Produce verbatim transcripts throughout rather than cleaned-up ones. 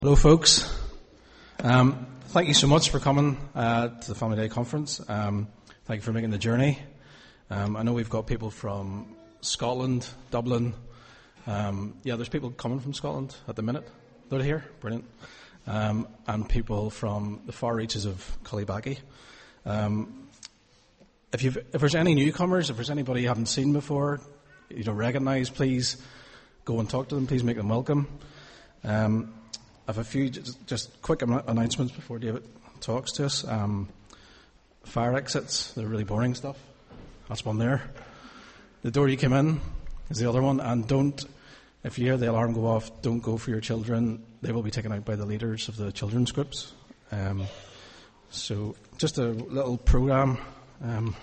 Hello folks, um, thank you so much for coming uh, to the Family Day Conference. Um, thank you for making the journey. Um, I know we've got people from Scotland, Dublin. Um, yeah, there's people coming from Scotland at the minute. They're here, brilliant. Um, and people from the far reaches of Cullybackey. Um, if, you've, if there's any newcomers, if there's anybody you haven't seen before, you don't recognise, please go and talk to them. Please make them welcome. Um, I have a few just, just quick am- announcements before David talks to us. Um, fire exits, they're really boring stuff. That's one there. The door you came in is the other one. And don't, if you hear the alarm go off, don't go for your children. They will be taken out by the leaders of the children's groups. Um, so just a little program. Um,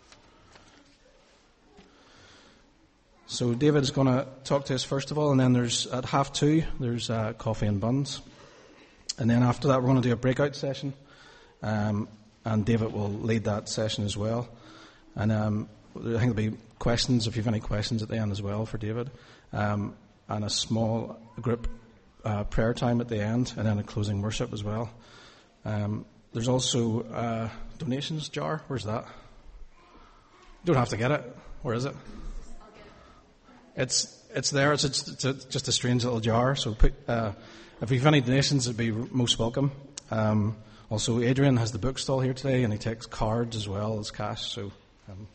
So David is going to talk to us first of all, and then there's at half two there's uh, coffee and buns, and then after that we're going to do a breakout session, um, and David will lead that session as well. And um, I think there'll be questions if you have any questions at the end as well for David, um, and a small group uh, prayer time at the end, and then a closing worship as well. Um, there's also a donations jar. Where's that? You don't have to get it. Where is it? It's it's there. It's, it's, it's a, just a strange little jar. So put, uh, if you have any donations, it'd be most welcome. Um, also, Adrian has the bookstall here today, and he takes cards as well as cash. So, um,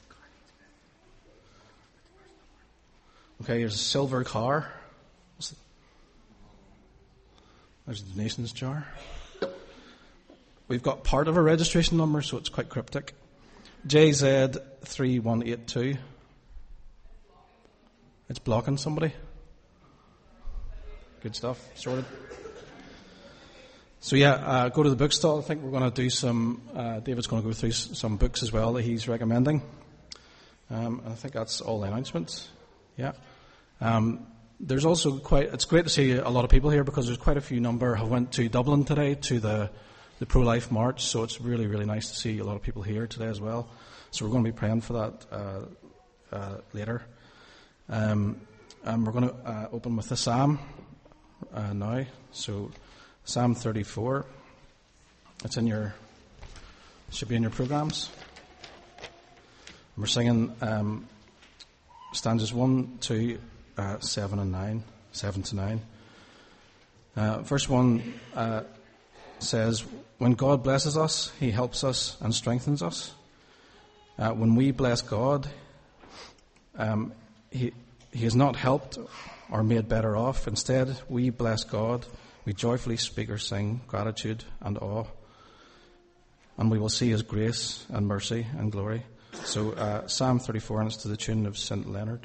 okay, here's a silver car. There's a donations jar. We've got part of a registration number, so it's quite cryptic. J Z three one eight two. It's blocking somebody. Good stuff. Sorted. So yeah, uh, go to the bookstall. I think we're going to do some, uh, David's going to go through s- some books as well that he's recommending. Um, I think that's all the announcements. Yeah. Um, there's also quite, it's great to see a lot of people here because there's quite a few number who went to Dublin today to the, the Pro-Life March. So it's really, really nice to see a lot of people here today as well. So we're going to be praying for that uh, uh, later. Um, and we're going to uh, open with the Psalm uh, now. So, Psalm thirty-four. It's in your, should be in your programs. And we're singing um, stanzas one, two, uh, seven, and nine, seven to nine. Uh, first one uh, says, "When God blesses us, He helps us and strengthens us. Uh, when we bless God, um, He, he is not helped or made better off. Instead, we bless God. We joyfully speak or sing gratitude and awe. And we will see His grace and mercy and glory." So uh, Psalm thirty-four, and it's to the tune of Saint Leonard.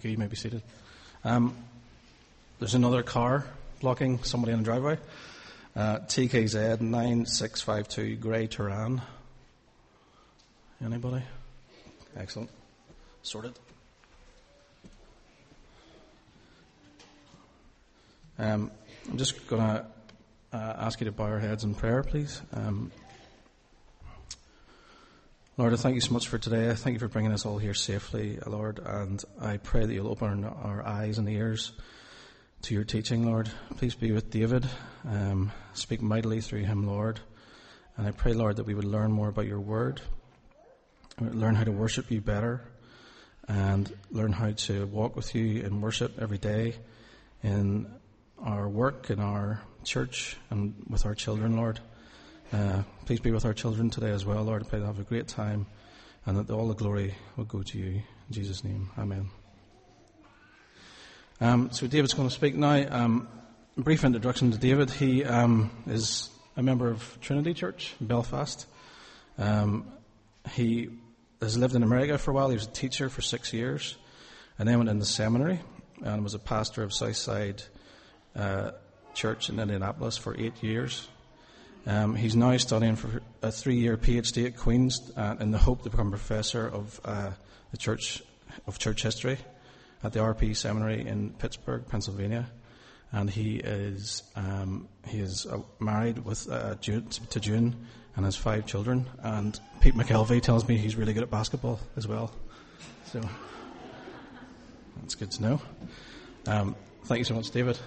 few. You may be seated. Um, there's another car blocking somebody in the driveway. Uh, T K Z nine six five two Grey Turan. Anybody? Excellent. Sorted. Um, I'm just going to uh, ask you to bow your heads in prayer, please. Um, Lord, I thank you so much for today. I thank you for bringing us all here safely, Lord, and I pray that you'll open our eyes and ears to your teaching, Lord. Please be with David. Um, speak mightily through him, Lord. And I pray, Lord, that we would learn more about your word, learn how to worship you better, and learn how to walk with you in worship every day in our work, in our church, and with our children, Lord. Uh, please be with our children today as well, Lord. I pray they'll have a great time and that all the glory will go to you. In Jesus' name, amen. Um, so David's going to speak now. Um, a brief introduction to David. He um, is a member of Trinity Church in Belfast. Um, he has lived in America for a while. He was a teacher for six years and then went into seminary and was a pastor of Southside uh, Church in Indianapolis for eight years. Um, he's now studying for a three-year PhD at Queen's uh, in the hope to become a professor of uh, the church of church history at the R P Seminary in Pittsburgh, Pennsylvania. And he is um, he is uh, married with uh, June, to June and has five children. And Pete McKelvey tells me he's really good at basketball as well. So that's good to know. Um, thank you so much, David.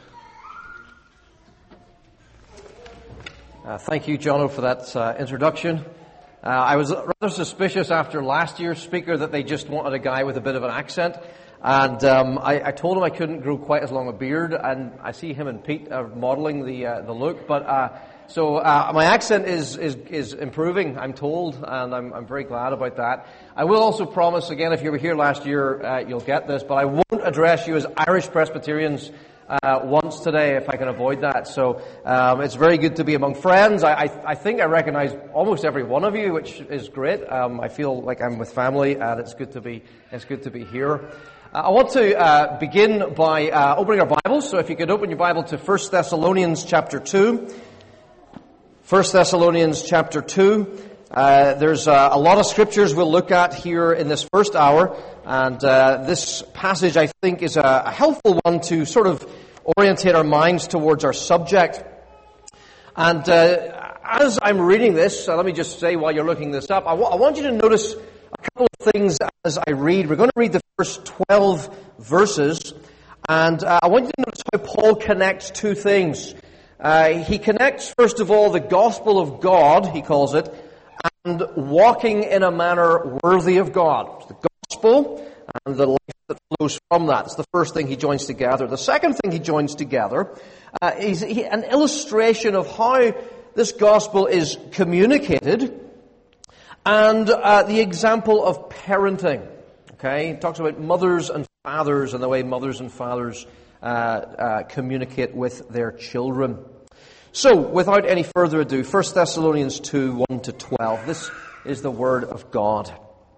Uh, thank you, Jono, for that uh, introduction. Uh, I was rather suspicious after last year's speaker that they just wanted a guy with a bit of an accent. And um, I, I told him I couldn't grow quite as long a beard, and I see him and Pete are modelling the uh, the look. But uh, so uh, my accent is, is is improving, I'm told, and I'm I'm very glad about that. I will also promise again, if you were here last year, uh, you'll get this, but I won't address you as Irish Presbyterians Uh, once today, if I can avoid that. So um, it's very good to be among friends. I, I, I think I recognize almost every one of you, which is great. Um, I feel like I'm with family, and it's good to be it's good to be here. Uh, I want to uh, begin by uh, opening our Bibles. So if you could open your Bible to First Thessalonians chapter two. First Thessalonians chapter two. Uh, there's uh, a lot of scriptures we'll look at here in this first hour, and uh, this passage, I think, is a, a helpful one to sort of orientate our minds towards our subject. And uh, as I'm reading this, uh, let me just say while you're looking this up, I, w- I want you to notice a couple of things as I read. We're going to read the first twelve verses, and uh, I want you to notice how Paul connects two things. Uh, he connects, first of all, the gospel of God, he calls it, and walking in a manner worthy of God. The gospel and the life that flows from that. It's the first thing he joins together. The second thing he joins together uh, is he, an illustration of how this gospel is communicated and uh, the example of parenting. Okay, he talks about mothers and fathers and the way mothers and fathers uh, uh, communicate with their children. So, without any further ado, First Thessalonians two, one to twelve. This is the Word of God.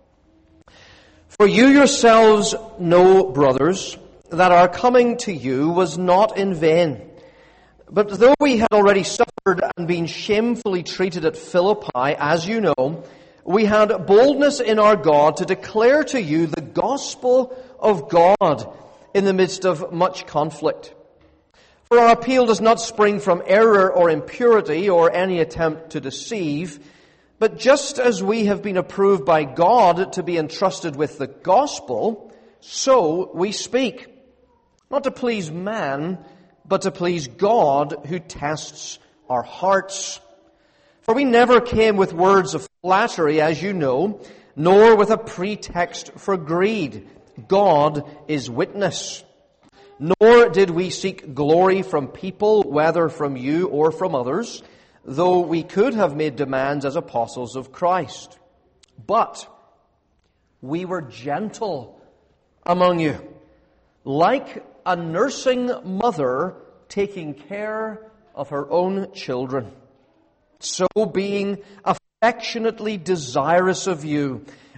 For you yourselves know, brothers, that our coming to you was not in vain. But though we had already suffered and been shamefully treated at Philippi, as you know, we had boldness in our God to declare to you the gospel of God in the midst of much conflict. For our appeal does not spring from error or impurity or any attempt to deceive, but just as we have been approved by God to be entrusted with the gospel, so we speak, not to please man, but to please God who tests our hearts. For we never came with words of flattery, as you know, nor with a pretext for greed. God is witness. Nor did we seek glory from people, whether from you or from others, though we could have made demands as apostles of Christ. But we were gentle among you, like a nursing mother taking care of her own children. So being affectionately desirous of you,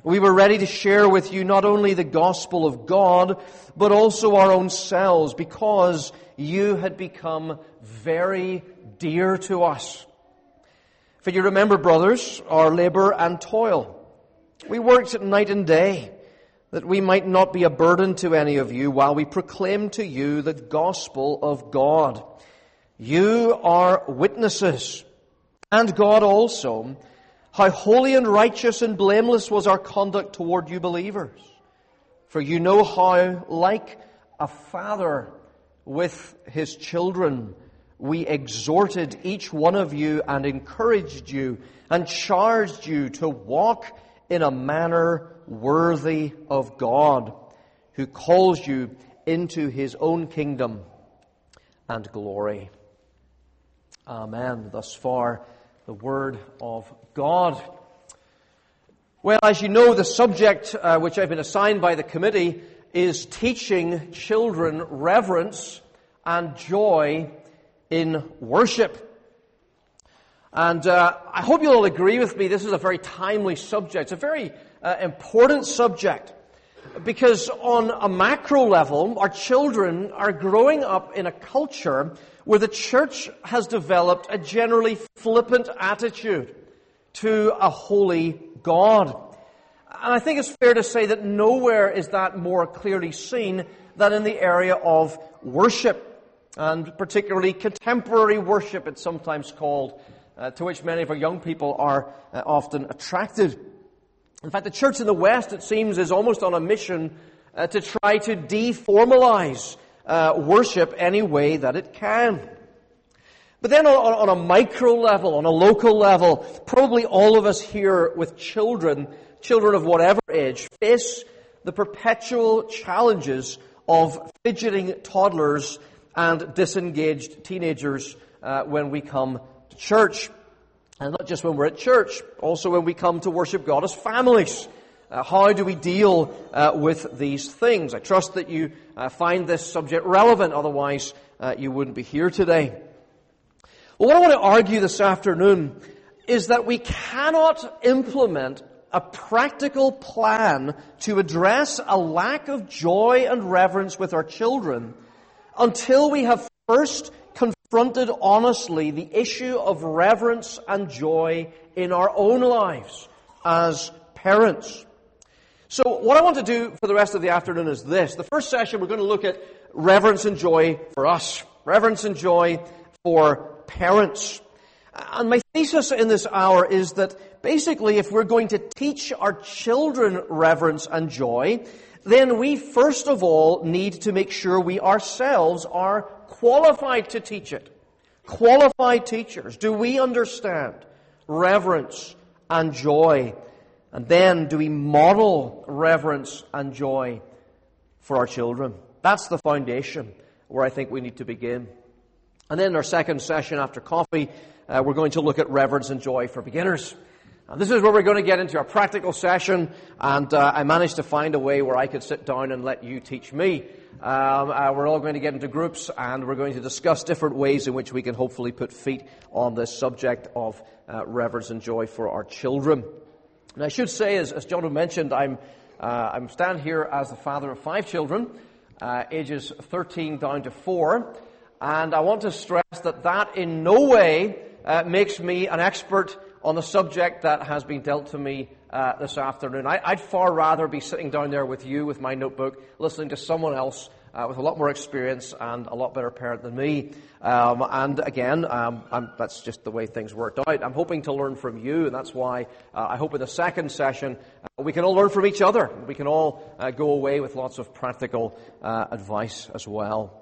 We were ready to share with you not only the gospel of God, but also our own selves, because you had become very dear to us. For you remember, brothers, our labor and toil. We worked night and day, that we might not be a burden to any of you while we proclaim to you the gospel of God. You are witnesses, and God also, how holy and righteous and blameless was our conduct toward you believers. For you know how, like a father with his children, we exhorted each one of you and encouraged you and charged you to walk in a manner worthy of God, who calls you into his own kingdom and glory. Amen. Thus far, the word of God. Well, as you know, the subject uh, which I've been assigned by the committee is teaching children reverence and joy in worship. And uh, I hope you'll all agree with me, this is a very timely subject. It's a very uh, important subject, because on a macro level, our children are growing up in a culture where the church has developed a generally flippant attitude to a holy God. And I think it's fair to say that nowhere is that more clearly seen than in the area of worship, and particularly contemporary worship, it's sometimes called, uh, to which many of our young people are uh, often attracted. In fact, the church in the West, it seems, is almost on a mission uh, to try to deformalize uh, worship any way that it can. But then on, on a micro level, on a local level, probably all of us here with children, children of whatever age, face the perpetual challenges of fidgeting toddlers and disengaged teenagers uh, when we come to church. And not just when we're at church, also when we come to worship God as families. Uh, how do we deal uh, with these things? I trust that you uh, find this subject relevant, otherwise uh, you wouldn't be here today. Well, what I want to argue this afternoon is that we cannot implement a practical plan to address a lack of joy and reverence with our children until we have first confronted honestly the issue of reverence and joy in our own lives as parents. So what I want to do for the rest of the afternoon is this. The first session, we're going to look at reverence and joy for us. Reverence and joy for parents. And my thesis in this hour is that basically if we're going to teach our children reverence and joy, then we first of all need to make sure we ourselves are qualified to teach it. Qualified teachers. Do we understand reverence and joy? And then do we model reverence and joy for our children? That's the foundation where I think we need to begin. And then in our second session after coffee, uh, we're going to look at reverence and joy for beginners. And this is where we're going to get into our practical session, and uh, I managed to find a way where I could sit down and let you teach me. Um, uh, we're all going to get into groups, and we're going to discuss different ways in which we can hopefully put feet on this subject of uh, reverence and joy for our children. And I should say, as, as John mentioned, I'm uh, I'm standing here as the father of five children, uh, ages thirteen down to four, and I want to stress that that in no way uh, makes me an expert on the subject that has been dealt to me uh, this afternoon. I, I'd far rather be sitting down there with you with my notebook, listening to someone else uh, with a lot more experience and a lot better parent than me. Um, and again, um, I'm, that's just the way things worked out. I'm hoping to learn from you, and that's why uh, I hope in the second session uh, we can all learn from each other. We can all uh, go away with lots of practical uh, advice as well.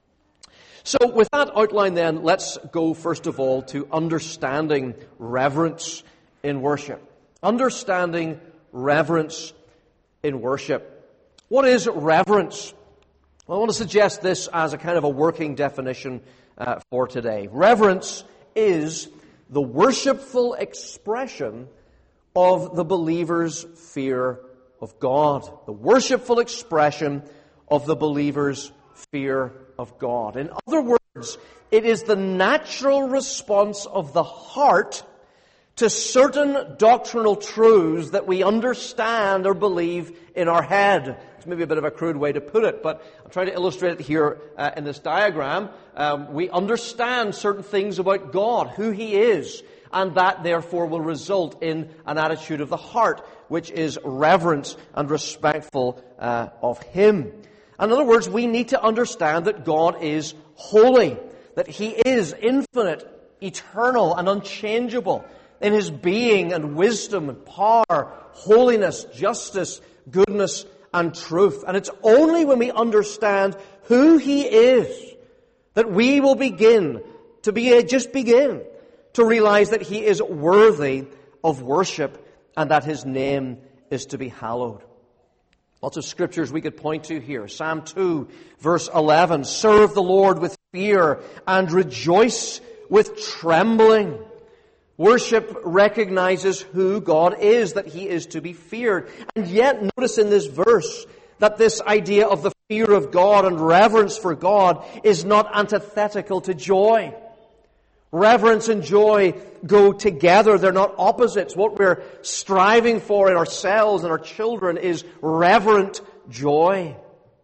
So with that outline then, let's go first of all to understanding reverence in worship. Understanding reverence in worship. What is reverence? Well, I want to suggest this as a kind of a working definition uh, for today. Reverence is the worshipful expression of the believer's fear of God. The worshipful expression of the believer's fear of God. In other words, it is the natural response of the heart to certain doctrinal truths that we understand or believe in our head. It's maybe a bit of a crude way to put it, but I'm trying to illustrate it here uh, in this diagram. Um, we understand certain things about God, who He is, and that therefore will result in an attitude of the heart, which is reverence and respectful uh, of Him. In other words, we need to understand that God is holy, that He is infinite, eternal, and unchangeable in His being and wisdom and power, holiness, justice, goodness, and truth. And it's only when we understand who He is that we will begin to be, just begin to realize that He is worthy of worship and that His name is to be hallowed. Lots of scriptures we could point to here. Psalm two, verse eleven, serve the Lord with fear and rejoice with trembling. Worship recognizes who God is, that He is to be feared. And yet, notice in this verse that this idea of the fear of God and reverence for God is not antithetical to joy. Reverence and joy go together. They're not opposites. What we're striving for in ourselves and our children is reverent joy.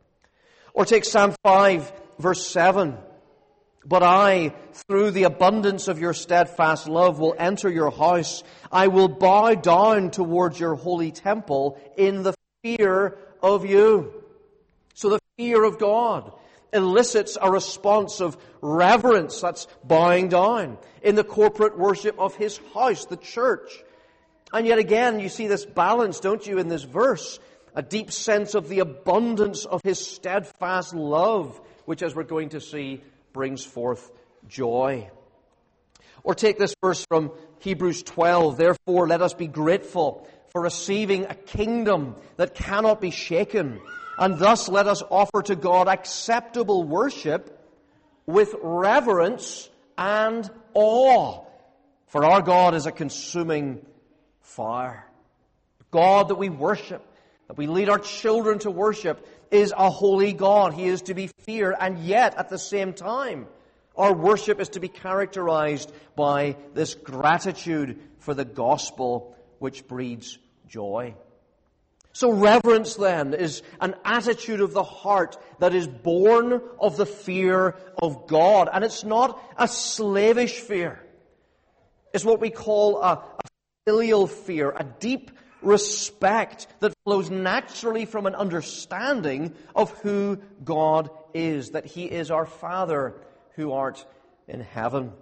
Or take Psalm five, verse seven. But I, through the abundance of your steadfast love, will enter your house. I will bow down towards your holy temple in the fear of you. So the fear of God elicits a response of reverence, that's bowing down, in the corporate worship of His house, the church. And yet again, you see this balance, don't you, in this verse? A deep sense of the abundance of His steadfast love, which, as we're going to see, brings forth joy. Or take this verse from Hebrews twelve. Therefore, let us be grateful for receiving a kingdom that cannot be shaken. And thus let us offer to God acceptable worship with reverence and awe. For our God is a consuming fire. God that we worship, that we lead our children to worship, is a holy God. He is to be feared, and yet at the same time, our worship is to be characterized by this gratitude for the gospel which breeds joy. So reverence then is an attitude of the heart that is born of the fear of God. And it's not a slavish fear. It's what we call a, a filial fear, a deep respect that flows naturally from an understanding of who God is, that He is our Father who art in heaven.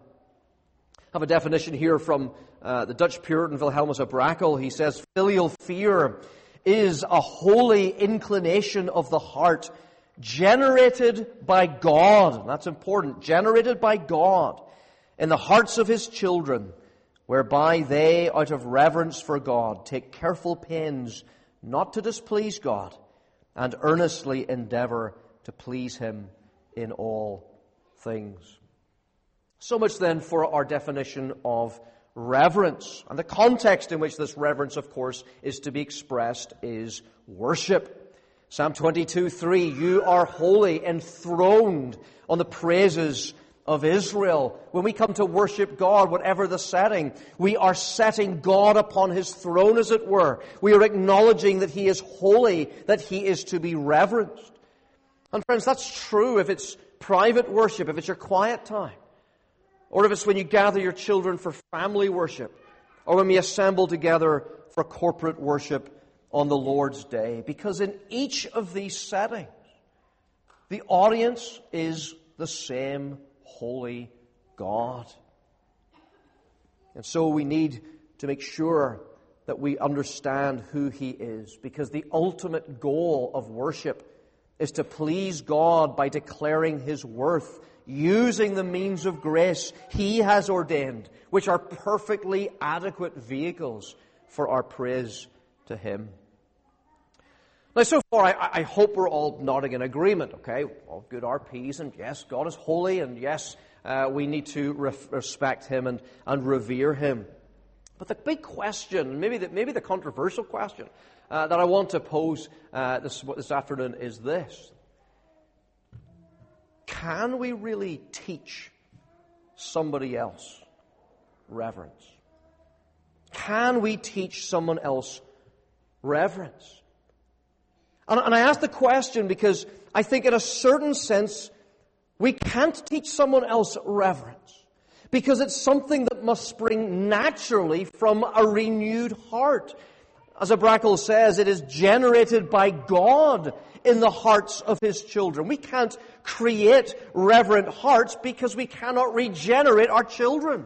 I have a definition here from uh, the Dutch Puritan Wilhelmus of Brakel. He says, filial fear is a holy inclination of the heart generated by God. That's important. Generated by God in the hearts of His children, whereby they, out of reverence for God, take careful pains not to displease God and earnestly endeavor to please Him in all things. So much then for our definition of reverence. And the context in which this reverence, of course, is to be expressed is worship. Psalm twenty-two, three, you are holy, enthroned on the praises of Israel. When we come to worship God, whatever the setting, we are setting God upon His throne, as it were. We are acknowledging that He is holy, that He is to be reverenced. And friends, that's true if it's private worship, if it's your quiet time, or if it's when you gather your children for family worship, or when we assemble together for corporate worship on the Lord's Day. Because in each of these settings, the audience is the same holy God. And so we need to make sure that we understand who He is, because the ultimate goal of worship is to please God by declaring His worth, using the means of grace He has ordained, which are perfectly adequate vehicles for our praise to Him. Now, so far, I, I hope we're all nodding in agreement, okay? All good R Ps, and yes, God is holy, and yes, uh, we need to re- respect Him and, and revere Him. But the big question, maybe the, maybe the controversial question uh, that I want to pose uh, this, this afternoon is this. Can we really teach somebody else reverence? can we teach someone else reverence? And, and I ask the question because I think in a certain sense, we can't teach someone else reverence because it's something that must spring naturally from a renewed heart. As Abrakel says, it is generated by God in the hearts of His children. We can't create reverent hearts because we cannot regenerate our children.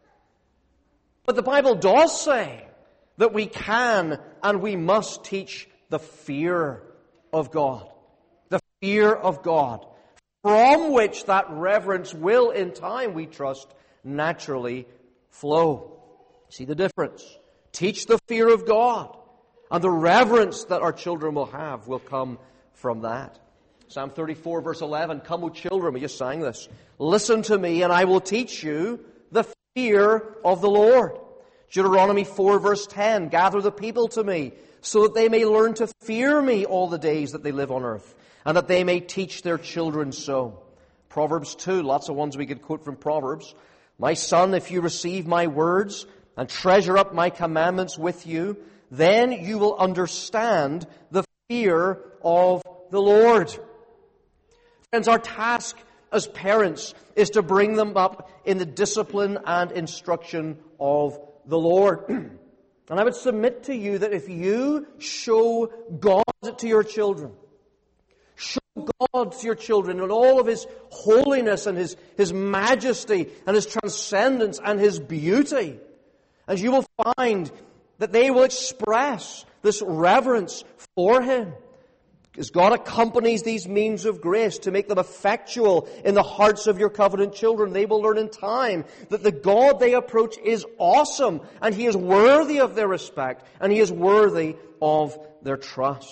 But the Bible does say that we can and we must teach the fear of God. The fear of God, from which that reverence will, in time, we trust, naturally flow. See the difference? Teach the fear of God, and the reverence that our children will have will come from that. Psalm thirty-four, verse eleven, "Come, O children," we just sang this, "listen to me, and I will teach you the fear of the Lord." Deuteronomy four, verse ten, "Gather the people to me, so that they may learn to fear me all the days that they live on earth, and that they may teach their children so." Proverbs two, lots of ones we could quote from Proverbs. "My son, if you receive my words and treasure up my commandments with you, then you will understand the fear of the Lord." Friends, our task as parents is to bring them up in the discipline and instruction of the Lord. And I would submit to you that if you show God to your children, show God to your children in all of His holiness and His, His majesty and His transcendence and His beauty, and you will find that they will express this reverence for Him. As God accompanies these means of grace to make them effectual in the hearts of your covenant children, they will learn in time that the God they approach is awesome, and He is worthy of their respect, and He is worthy of their trust.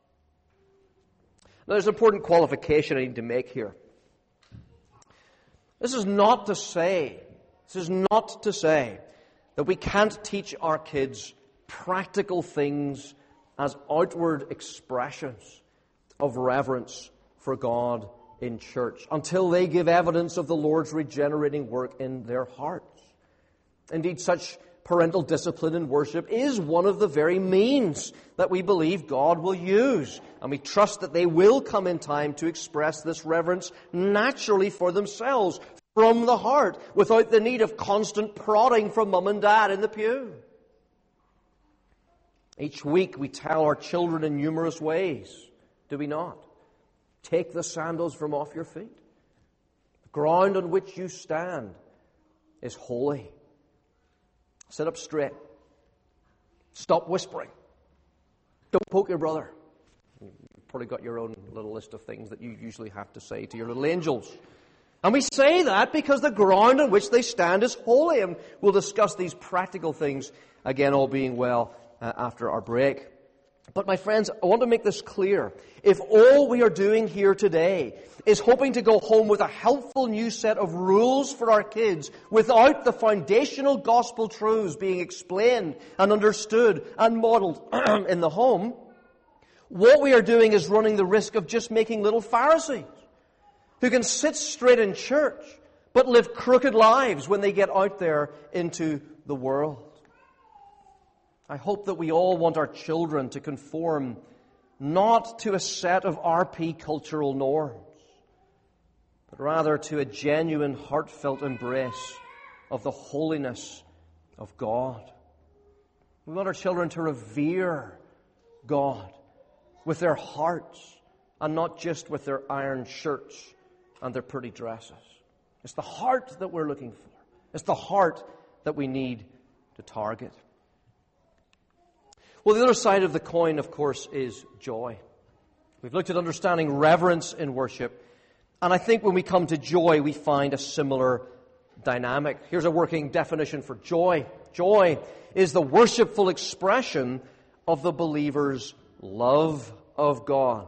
Now, there's an important qualification I need to make here. This is not to say, this is not to say that we can't teach our kids practical things as outward expressions of reverence for God in church until they give evidence of the Lord's regenerating work in their hearts. Indeed, such parental discipline in worship is one of the very means that we believe God will use. And we trust that they will come in time to express this reverence naturally for themselves, from the heart, without the need of constant prodding from mum and dad in the pew. Each week we tell our children in numerous ways, do we not? Take the sandals from off your feet. The ground on which you stand is holy. Sit up straight. Stop whispering. Don't poke your brother. You've probably got your own little list of things that you usually have to say to your little angels. And we say that because the ground on which they stand is holy. And we'll discuss these practical things, again, all being well, uh, after our break. But my friends, I want to make this clear. If all we are doing here today is hoping to go home with a helpful new set of rules for our kids without the foundational gospel truths being explained and understood and modeled in the home, what we are doing is running the risk of just making little Pharisees who can sit straight in church but live crooked lives when they get out there into the world. I hope that we all want our children to conform not to a set of R P cultural norms, but rather to a genuine, heartfelt embrace of the holiness of God. We want our children to revere God with their hearts and not just with their iron shirts and their pretty dresses. It's the heart that we're looking for. It's the heart that we need to target. Well, the other side of the coin, of course, is joy. We've looked at understanding reverence in worship, and I think when we come to joy, we find a similar dynamic. Here's a working definition for joy. Joy is the worshipful expression of the believer's love of God.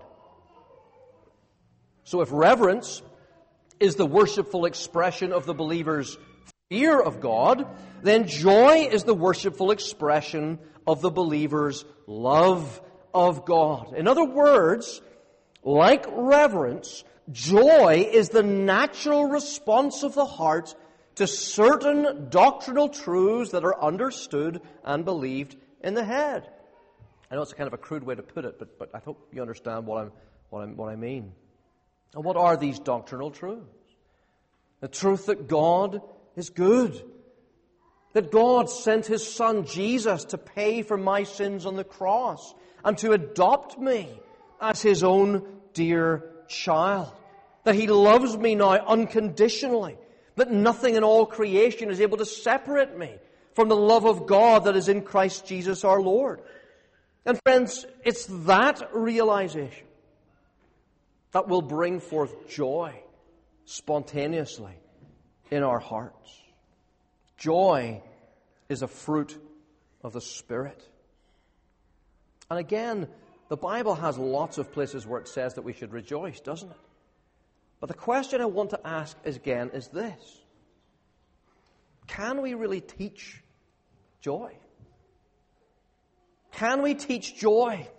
So if reverence is the worshipful expression of the believer's fear of God, then joy is the worshipful expression of the believer's love of God. In other words, like reverence, joy is the natural response of the heart to certain doctrinal truths that are understood and believed in the head. I know it's a kind of a crude way to put it, but, but I hope you understand what, I'm, what, I'm, what I mean. And what are these doctrinal truths? The truth that God is good. That God sent His Son Jesus to pay for my sins on the cross and to adopt me as His own dear child. That He loves me now unconditionally. That nothing in all creation is able to separate me from the love of God that is in Christ Jesus our Lord. And friends, it's that realization that will bring forth joy spontaneously in our hearts. Joy is a fruit of the Spirit. And again, the Bible has lots of places where it says that we should rejoice, doesn't it? But the question I want to ask again is this. Can we really teach joy? Can we teach joy?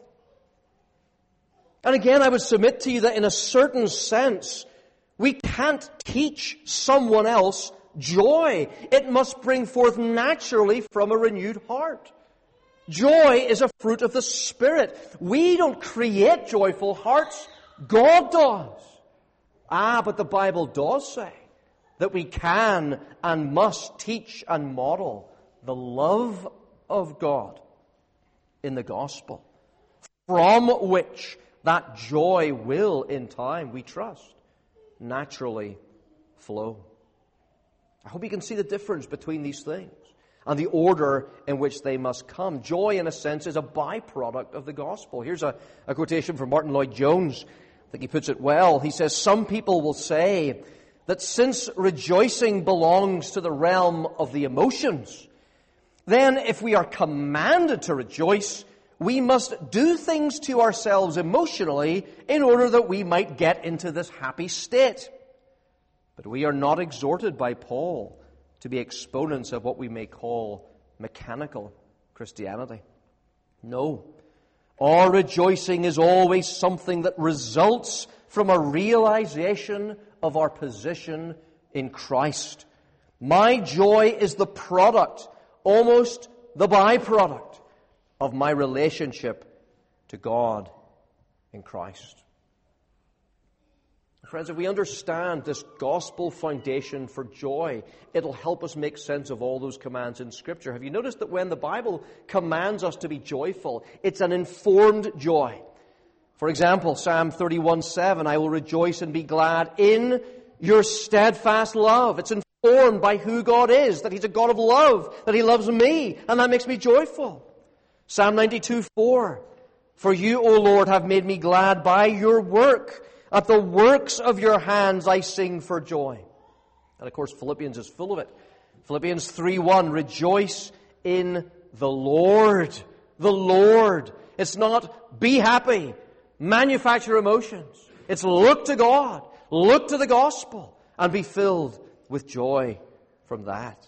And again, I would submit to you that in a certain sense, we can't teach someone else joy. It must bring forth naturally from a renewed heart. Joy is a fruit of the Spirit. We don't create joyful hearts. God does. Ah, but the Bible does say that we can and must teach and model the love of God in the gospel, from which that joy will, in time, we trust, naturally flow. I hope you can see the difference between these things and the order in which they must come. Joy, in a sense, is a byproduct of the gospel. Here's a, a quotation from Martin Lloyd-Jones. I think he puts it well. He says, "Some people will say that since rejoicing belongs to the realm of the emotions, then if we are commanded to rejoice, we must do things to ourselves emotionally in order that we might get into this happy state. But we are not exhorted by Paul to be exponents of what we may call mechanical Christianity. No, our rejoicing is always something that results from a realization of our position in Christ. My joy is the product, almost the byproduct, of my relationship to God in Christ." Friends, if we understand this gospel foundation for joy, it'll help us make sense of all those commands in Scripture. Have you noticed that when the Bible commands us to be joyful, it's an informed joy? For example, Psalm thirty-one seven, "I will rejoice and be glad in your steadfast love." It's informed by who God is, that He's a God of love, that He loves me, and that makes me joyful. Psalm ninety-two four, "For you, O Lord, have made me glad by your work. At the works of your hands I sing for joy." And of course, Philippians is full of it. Philippians three one, "Rejoice in the Lord." The Lord. It's not be happy, manufacture emotions. It's look to God, look to the gospel, and be filled with joy from that.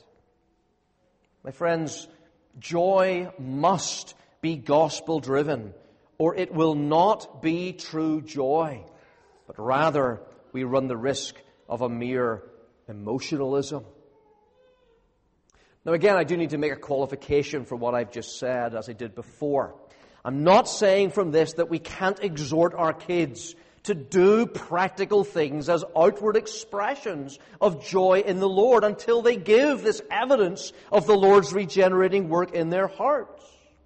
My friends, joy must be gospel-driven, or it will not be true joy. But rather, we run the risk of a mere emotionalism. Now again, I do need to make a qualification for what I've just said, as I did before. I'm not saying from this that we can't exhort our kids to do practical things as outward expressions of joy in the Lord until they give this evidence of the Lord's regenerating work in their hearts.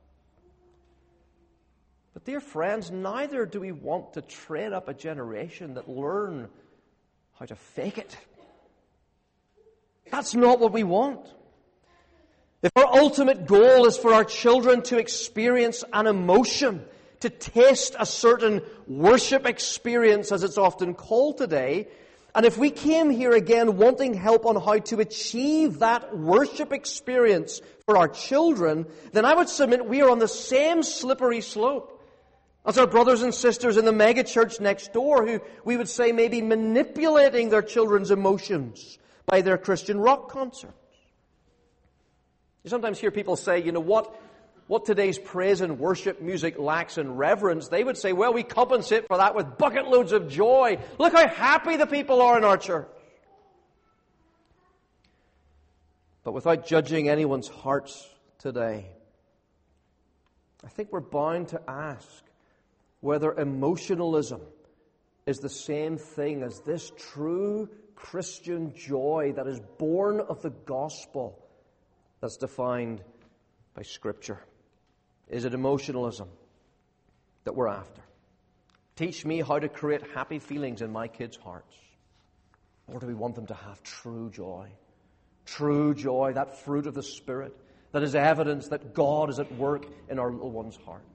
But dear friends, neither do we want to train up a generation that learn how to fake it. That's not what we want. If our ultimate goal is for our children to experience an emotion, to taste a certain worship experience, as it's often called today, and if we came here again wanting help on how to achieve that worship experience for our children, then I would submit we are on the same slippery slope as our brothers and sisters in the megachurch next door, who we would say may be manipulating their children's emotions by their Christian rock concerts. You sometimes hear people say, you know, what, what today's praise and worship music lacks in reverence, they would say, well, we compensate for that with bucket loads of joy. Look how happy the people are in our church. But without judging anyone's hearts today, I think we're bound to ask whether emotionalism is the same thing as this true Christian joy that is born of the gospel that's defined by Scripture. Is it emotionalism that we're after? Teach me how to create happy feelings in my kids' hearts. Or do we want them to have true joy? True joy, that fruit of the Spirit, that is evidence that God is at work in our little ones' hearts.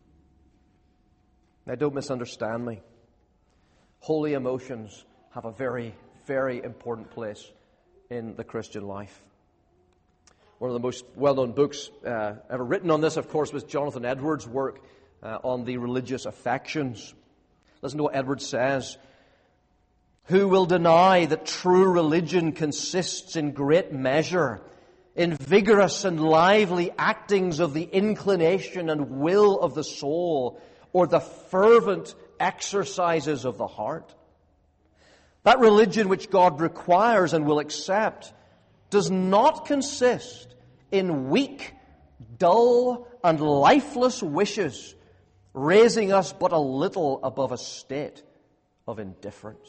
Now, don't misunderstand me. Holy emotions have a very, very important place in the Christian life. One of the most well-known books uh, ever written on this, of course, was Jonathan Edwards' work uh, on the religious affections. Listen to what Edwards says. Who will deny that true religion consists in great measure in vigorous and lively actings of the inclination and will of the soul, or the fervent exercises of the heart? That religion which God requires and will accept does not consist in weak, dull, and lifeless wishes, raising us but a little above a state of indifference.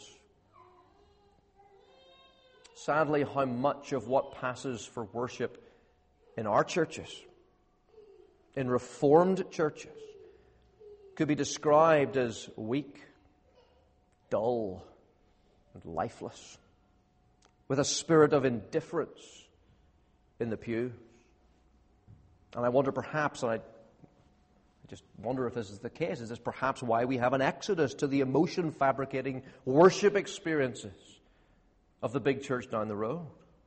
Sadly, how much of what passes for worship in our churches, in Reformed churches, could be described as weak, dull, and lifeless, with a spirit of indifference in the pews. And I wonder perhaps, and I, I just wonder if this is the case, is this perhaps why we have an exodus to the emotion-fabricating worship experiences of the big church down the road?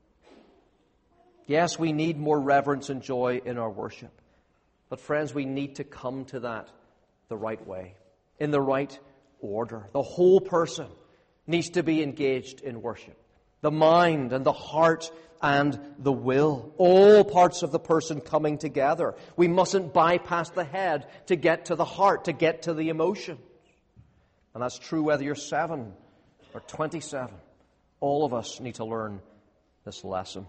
Yes, we need more reverence and joy in our worship. But friends, we need to come to that the right way, in the right order. The whole person needs to be engaged in worship. The mind and the heart and the will. All parts of the person coming together. We mustn't bypass the head to get to the heart, to get to the emotions. And that's true whether you're seven or twenty-seven. All of us need to learn this lesson.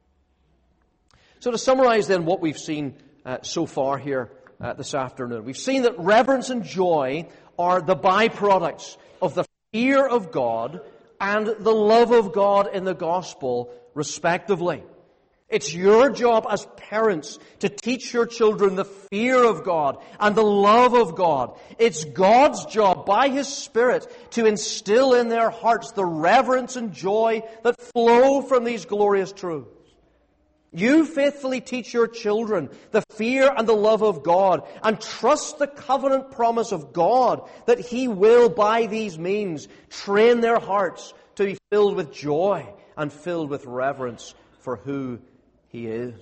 So to summarize then what we've seen uh, so far here uh, this afternoon, we've seen that reverence and joy are the byproducts of the fear of God and the love of God in the gospel, respectively. It's your job as parents to teach your children the fear of God and the love of God. It's God's job by His Spirit to instill in their hearts the reverence and joy that flow from these glorious truths. You faithfully teach your children the fear and the love of God, and trust the covenant promise of God that He will, by these means, train their hearts to be filled with joy and filled with reverence for who He is.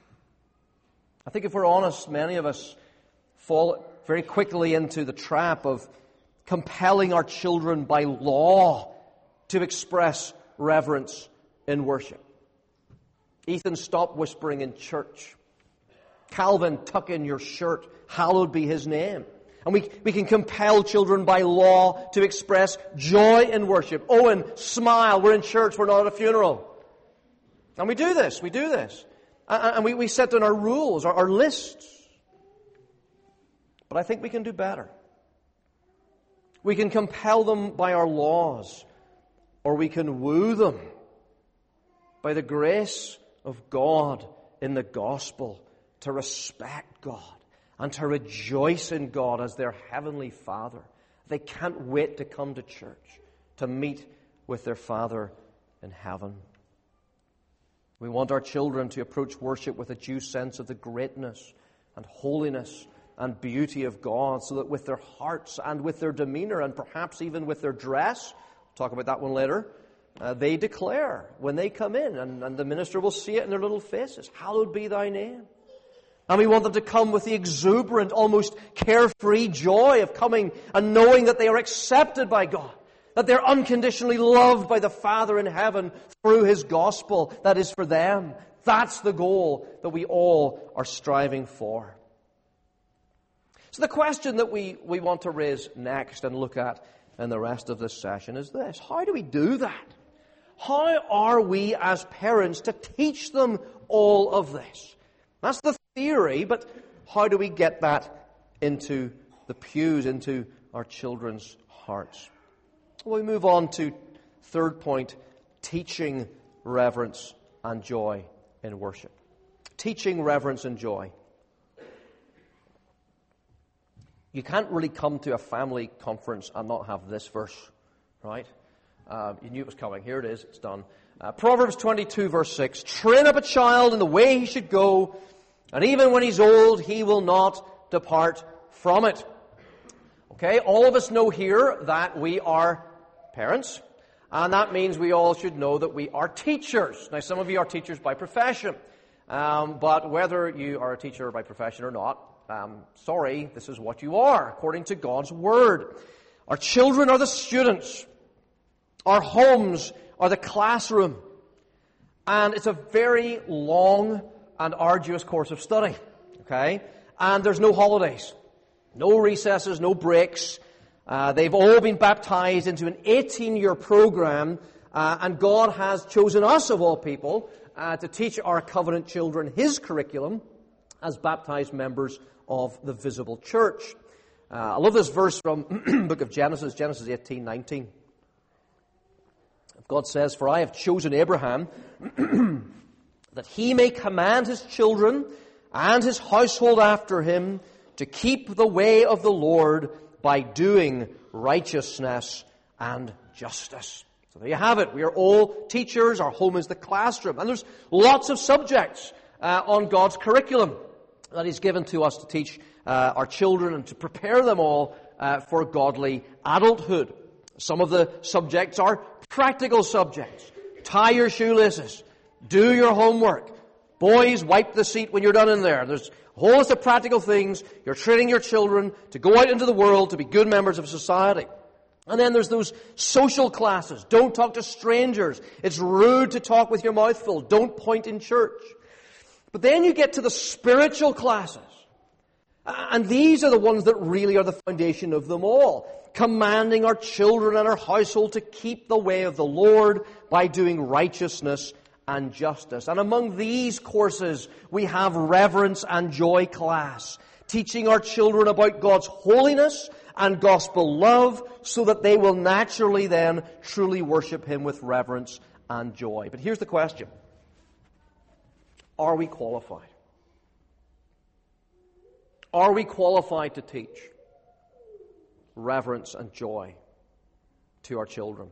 I think if we're honest, many of us fall very quickly into the trap of compelling our children by law to express reverence in worship. Ethan, stop whispering in church. Calvin, tuck in your shirt. Hallowed be His name. And we, we can compel children by law to express joy in worship. Owen, smile. We're in church. We're not at a funeral. And we do this. We do this. And we, we set down our rules, our, our lists. But I think we can do better. We can compel them by our laws, or we can woo them by the grace of God in the gospel to respect God and to rejoice in God as their heavenly Father. They can't wait to come to church to meet with their Father in heaven. We want our children to approach worship with a due sense of the greatness and holiness and beauty of God, so that with their hearts and with their demeanor and perhaps even with their dress, we'll talk about that one later, Uh, they declare when they come in, and, and the minister will see it in their little faces, hallowed be Thy name. And we want them to come with the exuberant, almost carefree joy of coming and knowing that they are accepted by God, that they're unconditionally loved by the Father in heaven through His gospel that is for them. That's the goal that we all are striving for. So the question that we, we want to raise next and look at in the rest of this session is this: how do we do that? How are we as parents to teach them all of this? That's the theory, but how do we get that into the pews, into our children's hearts? Well, we move on to third point, teaching reverence and joy in worship. Teaching reverence and joy. You can't really come to a family conference and not have this verse, right? Uh, you knew it was coming. Here it is. It's done. Uh, Proverbs twenty-two, verse six. Train up a child in the way he should go, and even when he's old, he will not depart from it. Okay, all of us know here that we are parents, and that means we all should know that we are teachers. Now, some of you are teachers by profession, um, but whether you are a teacher by profession or not, um, sorry, this is what you are, according to God's Word. Our children are the students. Our homes are the classroom. And it's a very long and arduous course of study. Okay? And there's no holidays. No recesses, no breaks. Uh, they've all been baptized into an eighteen-year program. Uh, and God has chosen us, of all people, uh, to teach our covenant children His curriculum as baptized members of the visible church. Uh, I love this verse from the book of Genesis, Genesis eighteen nineteen. God says, "For I have chosen Abraham that he may command his children and his household after him to keep the way of the Lord by doing righteousness and justice." So there you have it. We are all teachers. Our home is the classroom. And there's lots of subjects uh, on God's curriculum that He's given to us to teach uh, our children and to prepare them all uh, for godly adulthood. Some of the subjects are practical subjects. Tie your shoelaces. Do your homework. Boys, wipe the seat when you're done in there. There's a whole list of practical things. You're training your children to go out into the world to be good members of society. And then there's those social classes. Don't talk to strangers. It's rude to talk with your mouth full. Don't point in church. But then you get to the spiritual classes. And these are the ones that really are the foundation of them all. Commanding our children and our household to keep the way of the Lord by doing righteousness and justice. And among these courses, we have reverence and joy class, teaching our children about God's holiness and gospel love so that they will naturally then truly worship Him with reverence and joy. But here's the question. Are we qualified? Are we qualified to teach reverence and joy to our children?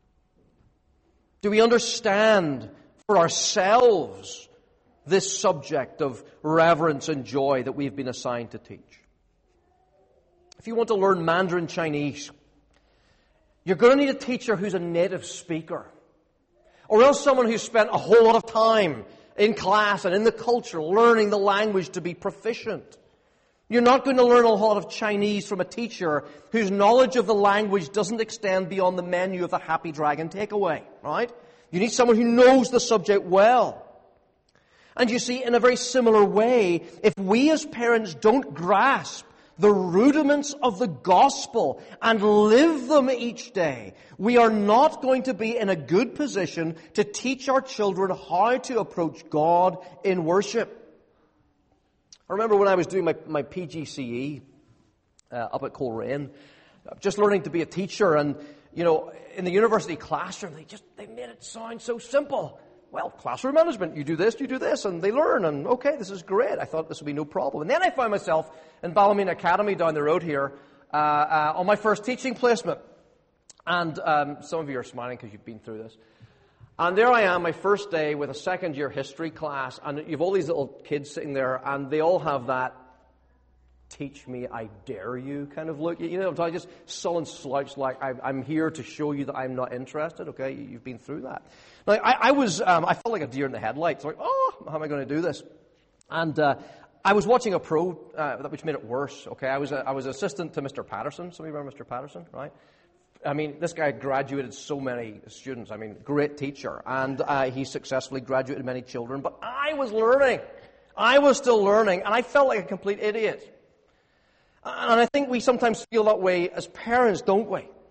Do we understand for ourselves this subject of reverence and joy that we've been assigned to teach? If you want to learn Mandarin Chinese, you're going to need a teacher who's a native speaker, or else someone who's spent a whole lot of time in class and in the culture learning the language to be proficient. You're not going to learn a lot of Chinese from a teacher whose knowledge of the language doesn't extend beyond the menu of the Happy Dragon takeaway, right? You need someone who knows the subject well. And you see, in a very similar way, if we as parents don't grasp the rudiments of the gospel and live them each day, we are not going to be in a good position to teach our children how to approach God in worship. I remember when I was doing my, my P G C E uh, up at Coleraine, just learning to be a teacher, and you know, in the university classroom, they just they made it sound so simple. Well, classroom management, you do this, you do this, and they learn, and okay, this is great. I thought this would be no problem. And then I found myself in Ballymena Academy down the road here uh, uh, on my first teaching placement. And um, some of you are smiling because you've been through this. And there I am, my first day with a second-year history class, and you've all these little kids sitting there, and they all have that "teach me, I dare you" kind of look. You know, I just sullen slouch like I'm here to show you that I'm not interested. Okay, you've been through that. Now, I, I was, um, I felt like a deer in the headlights. Like, oh, how am I going to do this? And uh, I was watching a pro, uh, which made it worse. Okay, I was a, I was assistant to Mister Patterson. Some of you remember Mister Patterson, right? I mean, this guy graduated so many students. I mean, great teacher. And uh, he successfully graduated many children. But I was learning. I was still learning. And I felt like a complete idiot. And I think we sometimes feel that way as parents, don't we?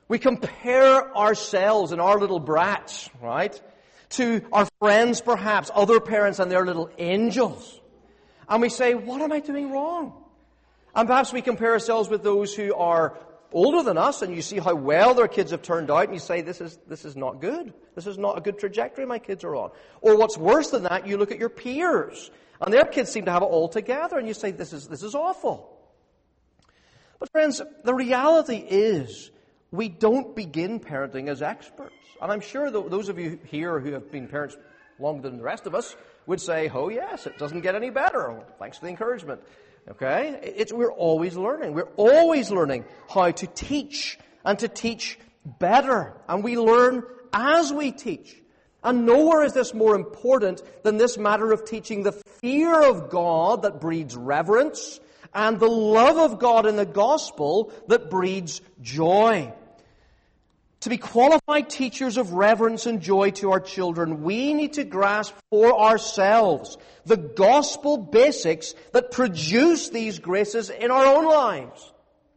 We compare ourselves and our little brats, right, to our friends perhaps, other parents and their little angels. And we say, what am I doing wrong? And perhaps we compare ourselves with those who are older than us, and you see how well their kids have turned out, and you say, this is, this is not good. This is not a good trajectory my kids are on. Or what's worse than that, you look at your peers, and their kids seem to have it all together, and you say, this is, this is awful. But friends, the reality is, we don't begin parenting as experts. And I'm sure that those of you here who have been parents longer than the rest of us would say, oh yes, it doesn't get any better. Well, thanks for the encouragement. Okay? It's, we're always learning. We're always learning how to teach and to teach better. And we learn as we teach. And nowhere is this more important than this matter of teaching the fear of God that breeds reverence and the love of God in the gospel that breeds joy. To be qualified teachers of reverence and joy to our children, we need to grasp for ourselves the gospel basics that produce these graces in our own lives.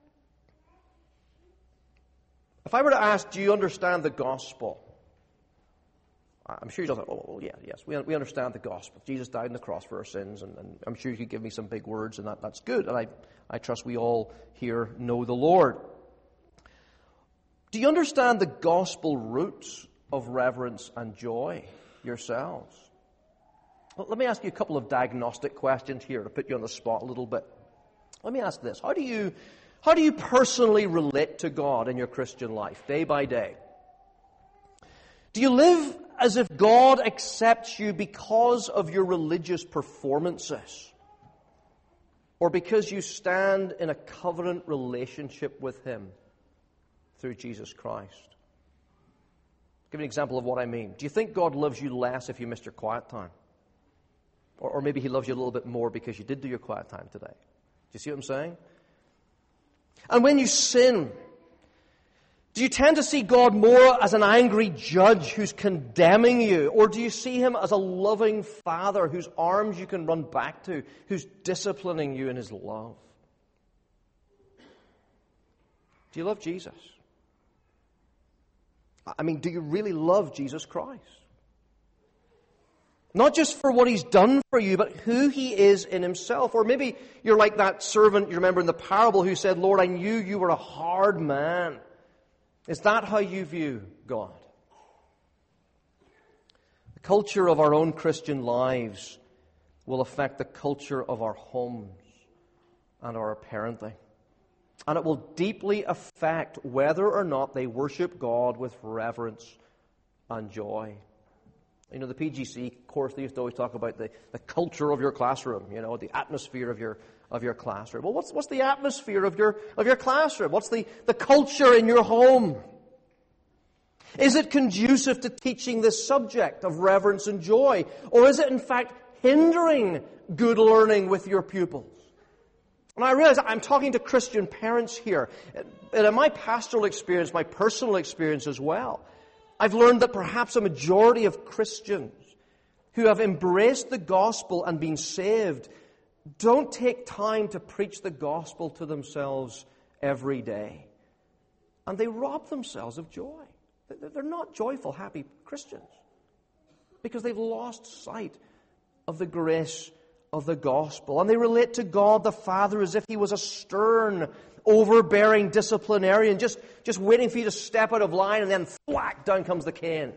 If I were to ask, do you understand the gospel? I'm sure you don't. Oh, well, yeah, yes, we we understand the gospel. Jesus died on the cross for our sins, and, and I'm sure you could give me some big words, and that, that's good. And I, I trust we all here know the Lord. Do you understand the gospel roots of reverence and joy yourselves? Well, let me ask you a couple of diagnostic questions here to put you on the spot a little bit. Let me ask this. How do you, how do you personally relate to God in your Christian life, day by day? Do you live as if God accepts you because of your religious performances? Or because you stand in a covenant relationship with Him through Jesus Christ? I'll give you an example of what I mean. Do you think God loves you less if you missed your quiet time? Or, or maybe He loves you a little bit more because you did do your quiet time today. Do you see what I'm saying? And when you sin, do you tend to see God more as an angry judge who's condemning you? Or do you see Him as a loving Father whose arms you can run back to, who's disciplining you in His love? Do you love Jesus? I mean, do you really love Jesus Christ? Not just for what He's done for you, but who He is in Himself. Or maybe you're like that servant, you remember in the parable, who said, Lord, I knew you were a hard man. Is that how you view God? The culture of our own Christian lives will affect the culture of our homes and our parenting. And it will deeply affect whether or not they worship God with reverence and joy. You know, the P G C course, they used to always talk about the, the culture of your classroom, you know, the atmosphere of your of your classroom. Well, what's what's the atmosphere of your of your classroom? What's the, the culture in your home? Is it conducive to teaching this subject of reverence and joy? Or is it in fact hindering good learning with your pupils? And I realize I'm talking to Christian parents here. And in my pastoral experience, my personal experience as well, I've learned that perhaps a majority of Christians who have embraced the gospel and been saved don't take time to preach the gospel to themselves every day. And they rob themselves of joy. They're not joyful, happy Christians because they've lost sight of the grace of the gospel. And they relate to God the Father as if He was a stern, overbearing disciplinarian, just, just waiting for you to step out of line, and then thwack, down comes the cane.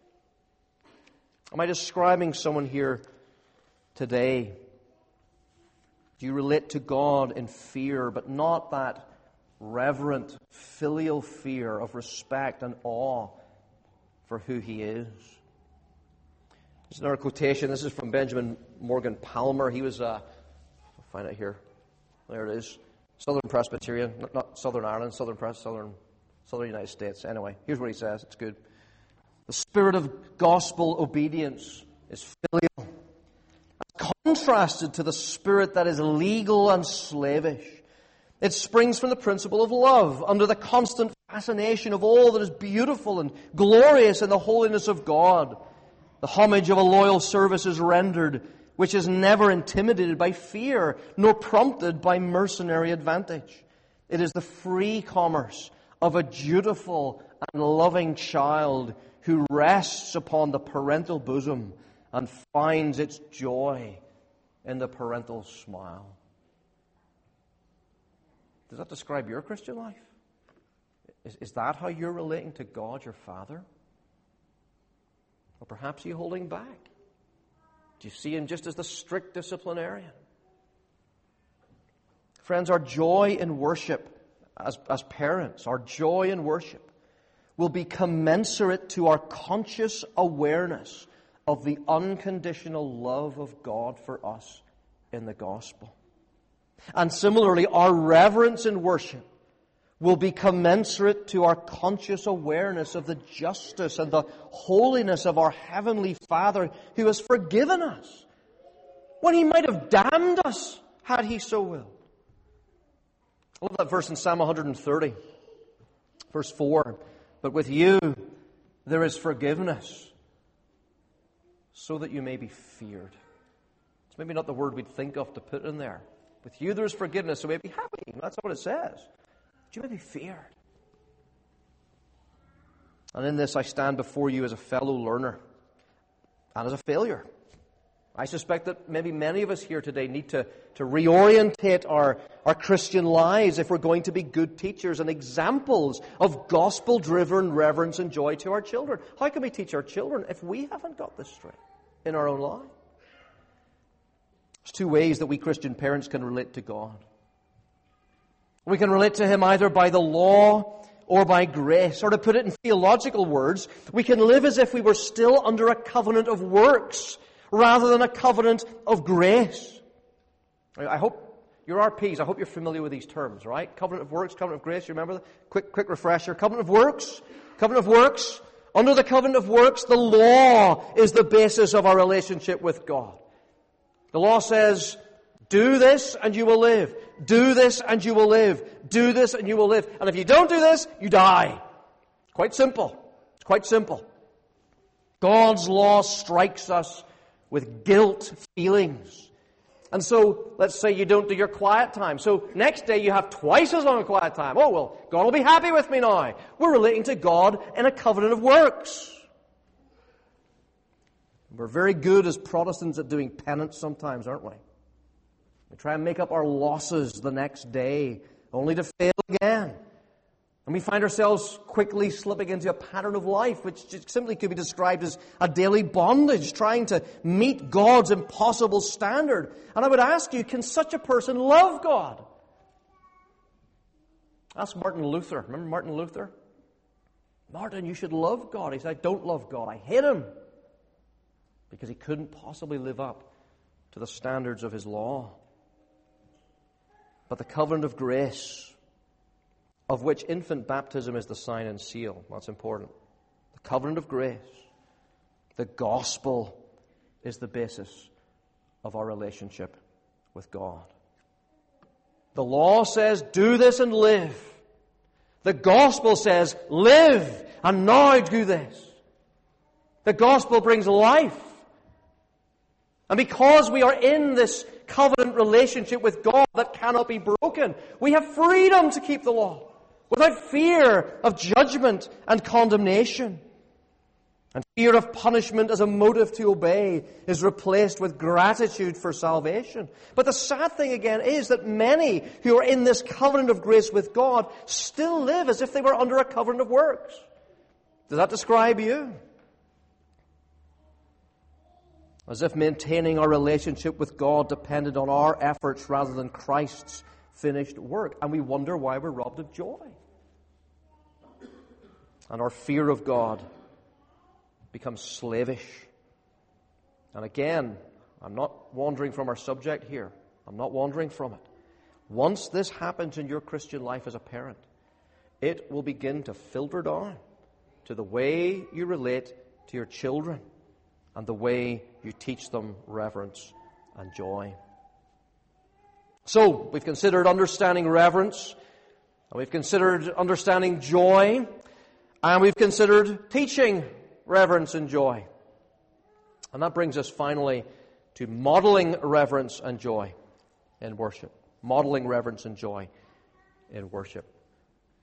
Am I describing someone here today? Do you relate to God in fear, but not that reverent, filial fear of respect and awe for who He is? There's another quotation. This is from Benjamin Morgan Palmer. He was, uh, I'll find it here. There it is. Southern Presbyterian, not, not Southern Ireland, Southern Pres, Southern, Southern United States. Anyway, here's what he says. It's good. The spirit of gospel obedience is filial, as contrasted to the spirit that is legal and slavish. It springs from the principle of love, under the constant fascination of all that is beautiful and glorious in the holiness of God. The homage of a loyal service is rendered, which is never intimidated by fear, nor prompted by mercenary advantage. It is the free commerce of a dutiful and loving child who rests upon the parental bosom and finds its joy in the parental smile. Does that describe your Christian life? Is, is that how you're relating to God, your Father? Or perhaps are you holding back? Do you see Him just as the strict disciplinarian? Friends, our joy in worship as, as parents, our joy in worship will be commensurate to our conscious awareness of the unconditional love of God for us in the gospel. And similarly, our reverence in worship will be commensurate to our conscious awareness of the justice and the holiness of our Heavenly Father who has forgiven us when He might have damned us had He so willed. I love that verse in Psalm one thirty, verse four. But with you there is forgiveness, so that you may be feared. It's maybe not the word we'd think of to put in there. With you there is forgiveness, so we may be happy. That's what it says. But you may be feared. And in this I stand before you as a fellow learner and as a failure. I suspect that maybe many of us here today need to, to reorientate our, our Christian lives if we're going to be good teachers and examples of gospel-driven reverence and joy to our children. How can we teach our children if we haven't got this straight in our own life? There's two ways that we Christian parents can relate to God. We can relate to Him either by the law or by grace. Or to put it in theological words, we can live as if we were still under a covenant of works rather than a covenant of grace. I hope you're R Ps. I hope you're familiar with these terms, right? Covenant of works, covenant of grace. You remember the quick, quick refresher. Covenant of works, covenant of works. Under the covenant of works, the law is the basis of our relationship with God. The law says, do this and you will live. Do this and you will live. Do this and you will live. And if you don't do this, you die. Quite simple. It's quite simple. God's law strikes us with guilt feelings. And so, let's say you don't do your quiet time. So, next day you have twice as long a quiet time. Oh, well, God will be happy with me now. We're relating to God in a covenant of works. We're very good as Protestants at doing penance sometimes, aren't we? We try and make up our losses the next day, only to fail again. And we find ourselves quickly slipping into a pattern of life which just simply could be described as a daily bondage, trying to meet God's impossible standard. And I would ask you, can such a person love God? Ask Martin Luther. Remember Martin Luther? Martin, you should love God. He said, I don't love God. I hate Him. Because he couldn't possibly live up to the standards of His law. But the covenant of grace, of which infant baptism is the sign and seal. That's important. The covenant of grace, the gospel, is the basis of our relationship with God. The law says, do this and live. The gospel says, live and now do this. The gospel brings life. And because we are in this covenant relationship with God that cannot be broken, we have freedom to keep the law without fear of judgment and condemnation. And fear of punishment as a motive to obey is replaced with gratitude for salvation. But the sad thing again is that many who are in this covenant of grace with God still live as if they were under a covenant of works. Does that describe you? As if maintaining our relationship with God depended on our efforts rather than Christ's finished work. And we wonder why we're robbed of joy. And our fear of God becomes slavish. And again, I'm not wandering from our subject here. I'm not wandering from it. Once this happens in your Christian life as a parent, it will begin to filter down to the way you relate to your children and the way you teach them reverence and joy. So, we've considered understanding reverence, and we've considered understanding joy, and we've considered teaching reverence and joy. And that brings us finally to modeling reverence and joy in worship. Modeling reverence and joy in worship.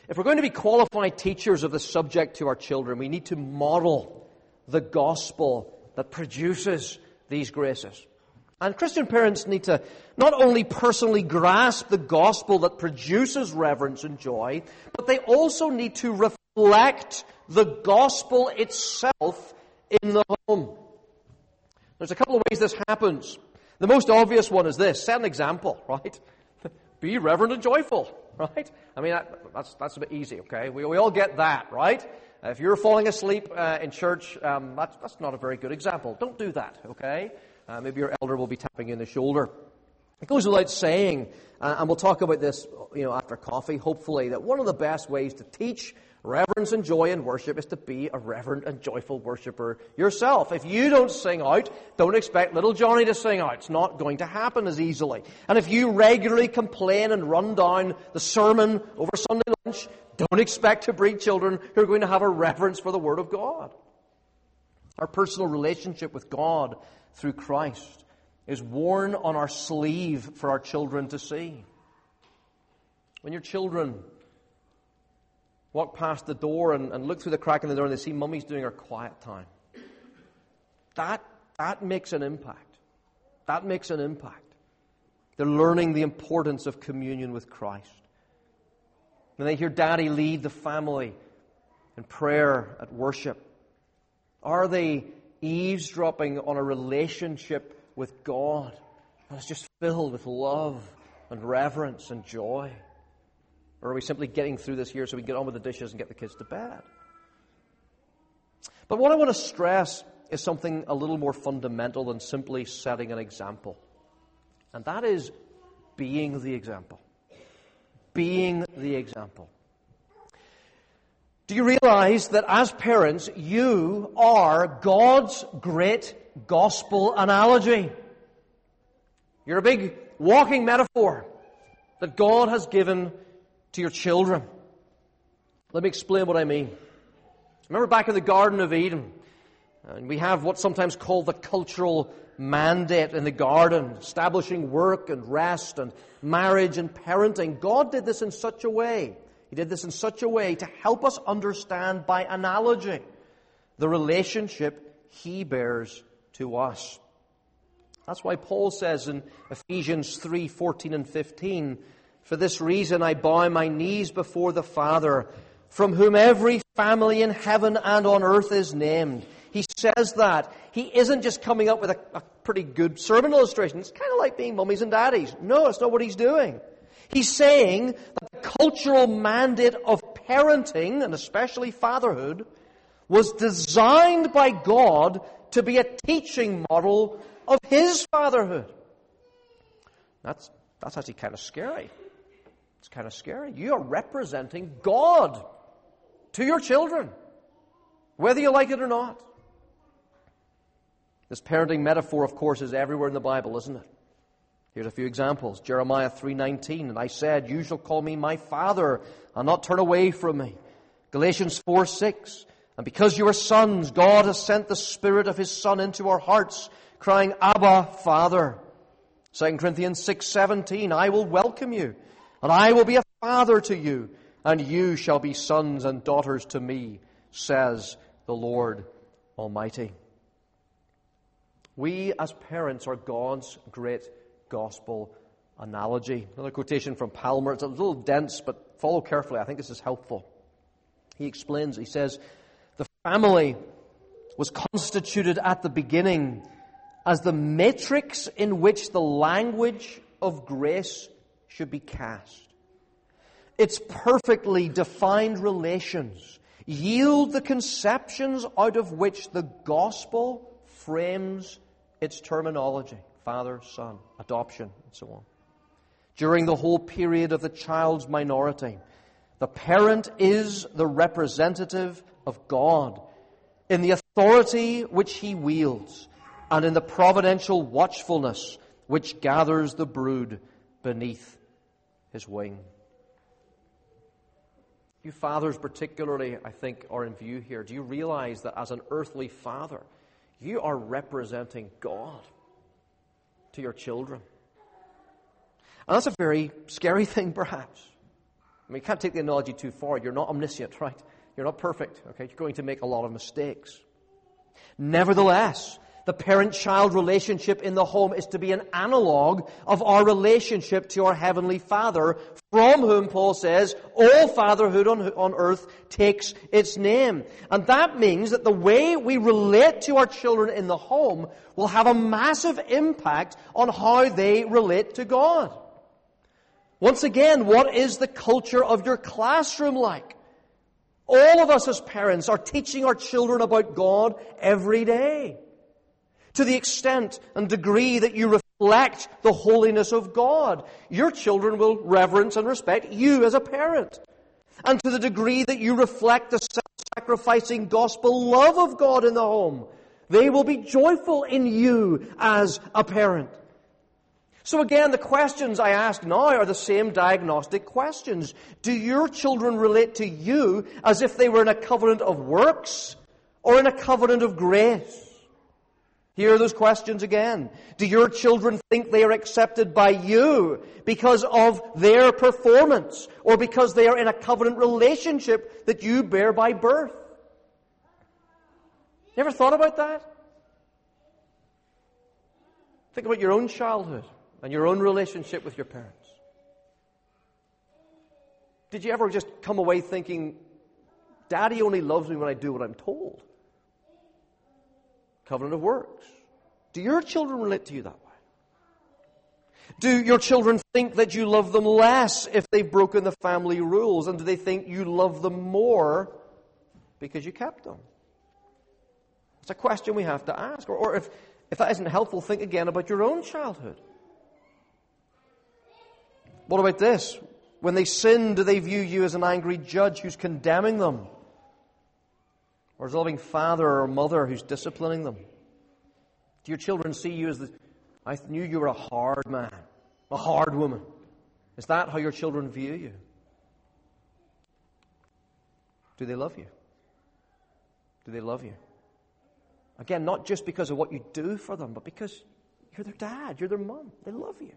If we're going to be qualified teachers of the subject to our children, we need to model the gospel that produces these graces. And Christian parents need to not only personally grasp the gospel that produces reverence and joy, but they also need to reflect the gospel itself in the home. There's a couple of ways this happens. The most obvious one is this: set an example, right? Be reverent and joyful, right? I mean, that, that's that's a bit easy, okay? We we all get that, right? Uh, if you're falling asleep uh, in church, um, that's that's not a very good example. Don't do that, okay? Uh, maybe your elder will be tapping you in the shoulder. It goes without saying, uh, and we'll talk about this, you know, after coffee, hopefully, that one of the best ways to teach reverence and joy in worship is to be a reverent and joyful worshiper yourself. If you don't sing out, don't expect little Johnny to sing out. It's not going to happen as easily. And if you regularly complain and run down the sermon over Sunday lunch, don't expect to breed children who are going to have a reverence for the Word of God. Our personal relationship with God through Christ is worn on our sleeve for our children to see. When your children walk past the door and, and look through the crack in the door and they see Mummy's doing her quiet time, that, that makes an impact. That makes an impact. They're learning the importance of communion with Christ. When they hear Daddy lead the family in prayer at worship, are they eavesdropping on a relationship with God that is just filled with love and reverence and joy? Or are we simply getting through this here so we can get on with the dishes and get the kids to bed? But what I want to stress is something a little more fundamental than simply setting an example. And that is being the example. Being the example. Do you realize that as parents, you are God's great gospel analogy? You're a big walking metaphor that God has given to your children. Let me explain what I mean. Remember back in the Garden of Eden, and we have what's sometimes called the cultural mandate in the garden, establishing work and rest and marriage and parenting. God did this in such a way. He did this in such a way to help us understand by analogy the relationship He bears to us. That's why Paul says in Ephesians three, fourteen and fifteen, "For this reason I bow my knees before the Father, from whom every family in heaven and on earth is named." He says that. He isn't just coming up with a, a pretty good sermon illustration. It's kind of like being mummies and daddies. No, it's not what he's doing. He's saying that the cultural mandate of parenting, and especially fatherhood, was designed by God to be a teaching model of His fatherhood. That's, that's actually kind of scary. It's kind of scary. You are representing God to your children, whether you like it or not. This parenting metaphor, of course, is everywhere in the Bible, isn't it? Here's a few examples. Jeremiah three nineteen, "And I said, you shall call me my Father, and not turn away from me." Galatians four six, "And because you are sons, God has sent the Spirit of His Son into our hearts, crying, Abba, Father." Second Corinthians six seventeen, "I will welcome you, and I will be a father to you, and you shall be sons and daughters to me, says the Lord Almighty." We as parents are God's great gospel analogy. Another quotation from Palmer. It's a little dense, but follow carefully. I think this is helpful. He explains, he says, "The family was constituted at the beginning as the matrix in which the language of grace should be cast. Its perfectly defined relations yield the conceptions out of which the gospel frames its terminology: father, son, adoption, and so on. During the whole period of the child's minority, the parent is the representative of God in the authority which He wields and in the providential watchfulness which gathers the brood beneath His wing. You fathers particularly, I think, are in view here. Do you realize that as an earthly father, you are representing God to your children? And that's a very scary thing, perhaps. I mean, you can't take the analogy too far. You're not omniscient, right? You're not perfect, okay? You're going to make a lot of mistakes. Nevertheless, the parent-child relationship in the home is to be an analog of our relationship to our Heavenly Father, from whom, Paul says, all fatherhood on, on earth takes its name. And that means that the way we relate to our children in the home will have a massive impact on how they relate to God. Once again, what is the culture of your classroom like? All of us as parents are teaching our children about God every day. To the extent and degree that you reflect the holiness of God, your children will reverence and respect you as a parent. And to the degree that you reflect the self-sacrificing gospel love of God in the home, they will be joyful in you as a parent. So again, the questions I ask now are the same diagnostic questions. Do your children relate to you as if they were in a covenant of works or in a covenant of grace? Here are those questions again. Do your children think they are accepted by you because of their performance or because they are in a covenant relationship that you bear by birth? You ever thought about that? Think about your own childhood and your own relationship with your parents. Did you ever just come away thinking, Daddy only loves me when I do what I'm told? Covenant of works. Do your children relate to you that way? Do your children think that you love them less if they've broken the family rules? And do they think you love them more because you kept them? It's a question we have to ask. Or, or if, if that isn't helpful, think again about your own childhood. What about this? When they sin, do they view you as an angry judge who's condemning them? Or as a loving father or mother who's disciplining them? Do your children see you as the, I knew you were a hard man, a hard woman? Is that how your children view you? Do they love you? Do they love you? Again, not just because of what you do for them, but because you're their dad, you're their mom. They love you.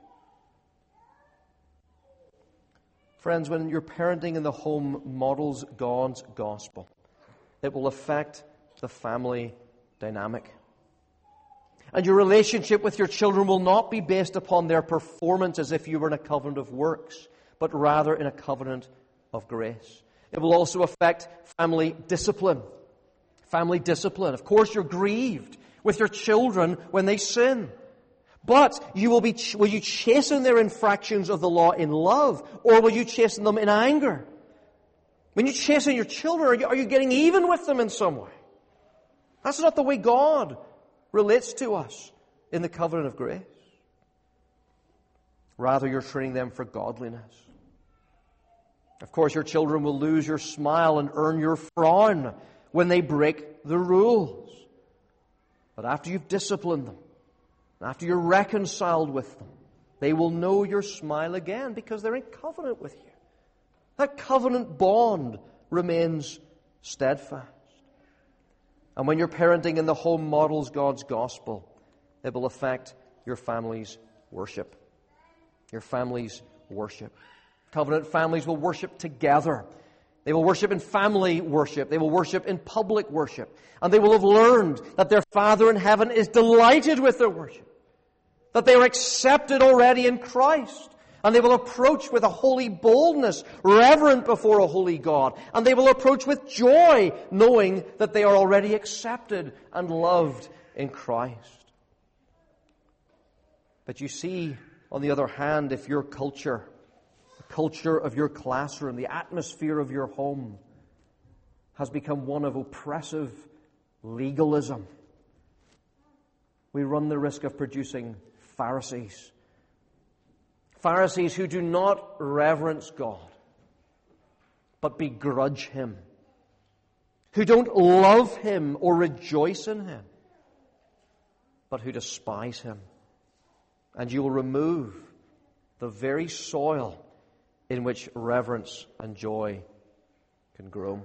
Friends, when your parenting in the home models God's gospel, it will affect the family dynamic. And your relationship with your children will not be based upon their performance as if you were in a covenant of works, but rather in a covenant of grace. It will also affect family discipline. Family discipline. Of course, you're grieved with your children when they sin. But you will be, will you chasten their infractions of the law in love, or will you chasten them in anger? When you chasten your children, are you, are you getting even with them in some way? That's not the way God relates to us in the covenant of grace. Rather, you're training them for godliness. Of course, your children will lose your smile and earn your frown when they break the rules. But after you've disciplined them, after you're reconciled with them, they will know your smile again because they're in covenant with you. That covenant bond remains steadfast. And when your parenting in the home models God's gospel, it will affect your family's worship. Your family's worship. Covenant families will worship together. They will worship in family worship. They will worship in public worship. And they will have learned that their Father in heaven is delighted with their worship. That they are accepted already in Christ. And they will approach with a holy boldness, reverent before a holy God. And they will approach with joy, knowing that they are already accepted and loved in Christ. But you see, on the other hand, if your culture, the culture of your classroom, the atmosphere of your home has become one of oppressive legalism, we run the risk of producing Pharisees. Pharisees who do not reverence God, but begrudge Him. Who don't love Him or rejoice in Him, but who despise Him. And you will remove the very soil in which reverence and joy can grow.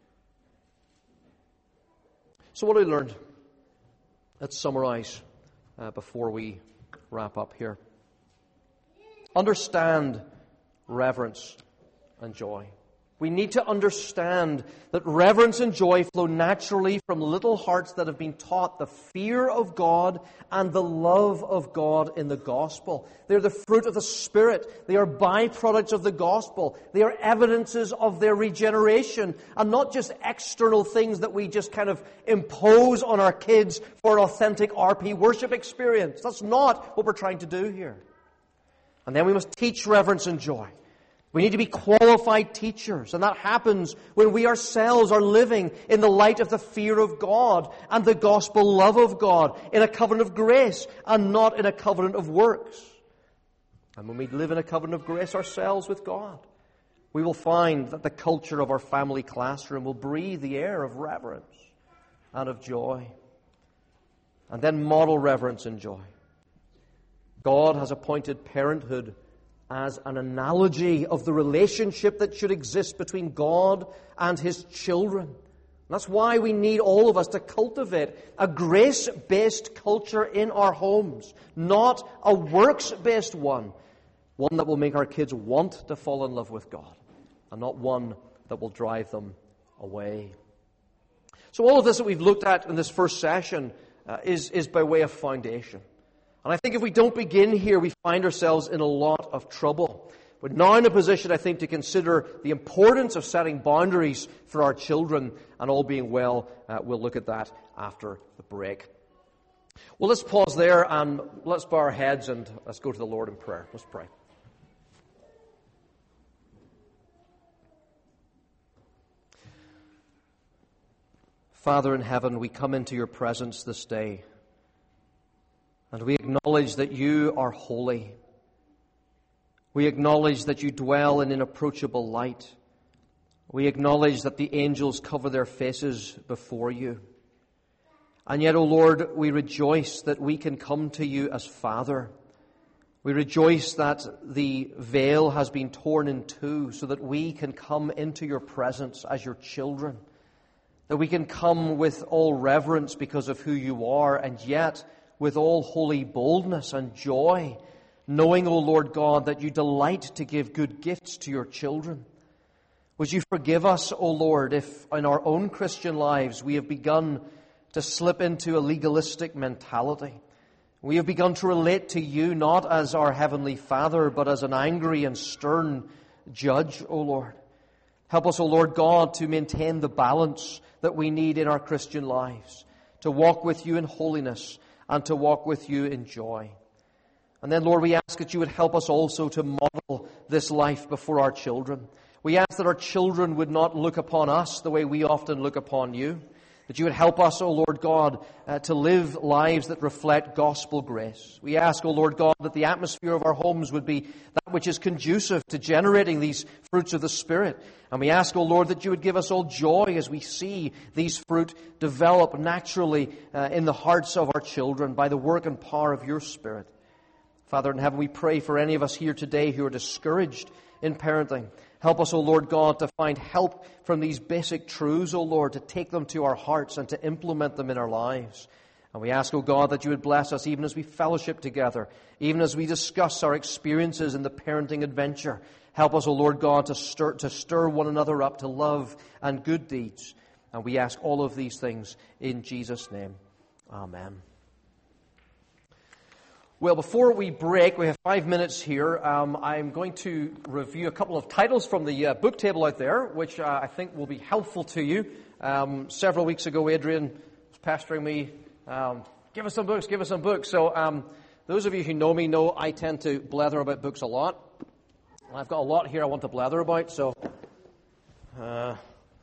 So what have we learned? Let's summarize uh, before we wrap up here. Understand reverence and joy. We need to understand that reverence and joy flow naturally from little hearts that have been taught the fear of God and the love of God in the gospel. They're the fruit of the Spirit. They are byproducts of the gospel. They are evidences of their regeneration, and not just external things that we just kind of impose on our kids for an authentic R P worship experience. That's not what we're trying to do here. And then we must teach reverence and joy. We need to be qualified teachers, and that happens when we ourselves are living in the light of the fear of God and the gospel love of God, in a covenant of grace and not in a covenant of works. And when we live in a covenant of grace ourselves with God, we will find that the culture of our family classroom will breathe the air of reverence and of joy. And then model reverence and joy. God has appointed parenthood as an analogy of the relationship that should exist between God and His children. That's why we need all of us to cultivate a grace-based culture in our homes, not a works-based one. One that will make our kids want to fall in love with God, and not one that will drive them away. So all of this that we've looked at in this first session uh, is, is by way of foundation. And I think if we don't begin here, we find ourselves in a lot of trouble. We're now in a position, I think, to consider the importance of setting boundaries for our children, and all being well, uh, we'll look at that after the break. Well, let's pause there and let's bow our heads and let's go to the Lord in prayer. Let's pray. Father in heaven, we come into your presence this day. And we acknowledge that you are holy. We acknowledge that you dwell in inapproachable light. We acknowledge that the angels cover their faces before you. And yet, O Lord, we rejoice that we can come to you as Father. We rejoice that the veil has been torn in two so that we can come into your presence as your children. That we can come with all reverence because of who you are, and yet with all holy boldness and joy, knowing, O Lord God, that you delight to give good gifts to your children. Would you forgive us, O Lord, if in our own Christian lives we have begun to slip into a legalistic mentality. We have begun to relate to you not as our Heavenly Father, but as an angry and stern judge, O Lord. Help us, O Lord God, to maintain the balance that we need in our Christian lives, to walk with you in holiness, and to walk with you in joy. And then, Lord, we ask that you would help us also to model this life before our children. We ask that our children would not look upon us the way we often look upon you. That you would help us, O Lord God, uh, to live lives that reflect gospel grace. We ask, O Lord God, that the atmosphere of our homes would be that which is conducive to generating these fruits of the Spirit. And we ask, O Lord, that you would give us all joy as we see these fruit develop naturally uh, in the hearts of our children by the work and power of your Spirit. Father in heaven, we pray for any of us here today who are discouraged in parenting. Help us, O Lord God, to find help from these basic truths, O Lord, to take them to our hearts and to implement them in our lives. And we ask, O God, that you would bless us even as we fellowship together, even as we discuss our experiences in the parenting adventure. Help us, O Lord God, to stir, to stir one another up to love and good deeds. And we ask all of these things in Jesus' name. Amen. Well, before we break, we have five minutes here. Um, I'm going to review a couple of titles from the uh, book table out there, which uh, I think will be helpful to you. Um, several weeks ago, Adrian was pestering me, um, give us some books, give us some books. So um, those of you who know me know I tend to blather about books a lot. And I've got a lot here I want to blather about, so... Uh,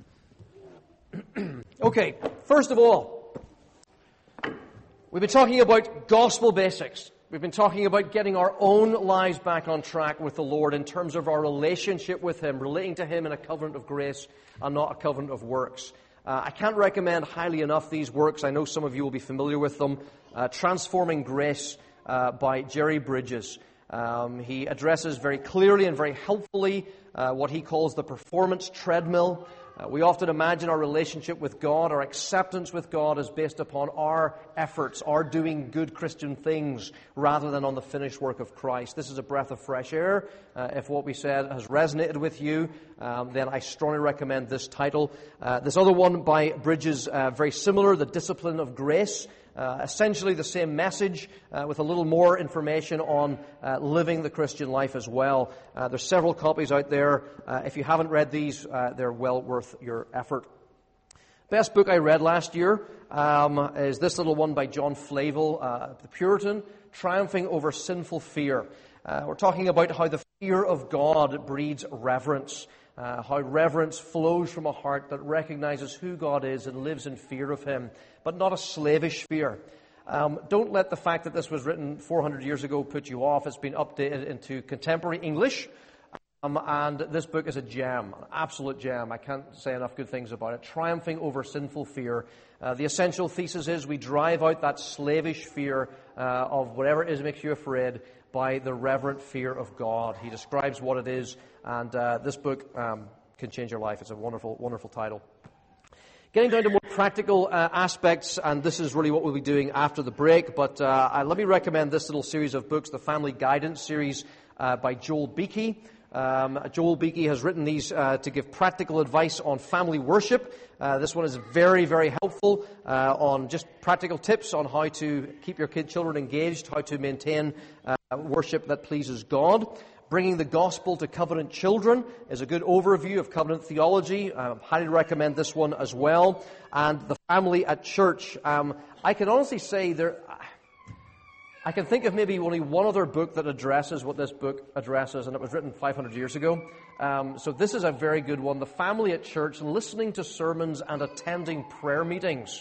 okay, first of all, we've been talking about gospel basics. We've been talking about getting our own lives back on track with the Lord in terms of our relationship with Him, relating to Him in a covenant of grace and not a covenant of works. Uh, I can't recommend highly enough these works. I know some of you will be familiar with them. Uh, Transforming Grace uh, by Jerry Bridges. Um, he addresses very clearly and very helpfully uh, what he calls the performance treadmill Uh, we often imagine our relationship with God, our acceptance with God, is based upon our efforts, our doing good Christian things, rather than on the finished work of Christ. This is a breath of fresh air. Uh, if what we said has resonated with you, um, then I strongly recommend this title. Uh, this other one by Bridges, uh, very similar, The Discipline of Grace. Uh, essentially the same message uh, with a little more information on uh, living the Christian life as well. Uh, there's several copies out there. Uh, if you haven't read these, uh, they're well worth your effort. Best book I read last year um, is this little one by John Flavel, uh, The Puritan, Triumphing Over Sinful Fear. Uh, we're talking about how the fear of God breeds reverence. Uh, how reverence flows from a heart that recognizes who God is and lives in fear of Him, but not a slavish fear. Um, don't let the fact that this was written four hundred years ago put you off. It's been updated into contemporary English, um, and this book is a gem, an absolute gem. I can't say enough good things about it. Triumphing Over Sinful Fear. Uh, the essential thesis is we drive out that slavish fear uh, of whatever it is that makes you afraid by the reverent fear of God. He describes what it is, and uh, this book um, can change your life. It's a wonderful, wonderful title. Getting down to more practical uh, aspects, and this is really what we'll be doing after the break, but uh, I, let me recommend this little series of books, the Family Guidance series uh, by Joel Beakey. Um, Joel Beakey has written these uh, to give practical advice on family worship. Uh, this one is very, very helpful uh, on just practical tips on how to keep your kid children engaged, how to maintain uh, worship that pleases God. Bringing the Gospel to Covenant Children is a good overview of covenant theology. I highly recommend this one as well. And The Family at Church. Um, I can honestly say there... I can think of maybe only one other book that addresses what this book addresses, and it was written five hundred years ago. Um, so this is a very good one. The Family at Church, listening to sermons and attending prayer meetings.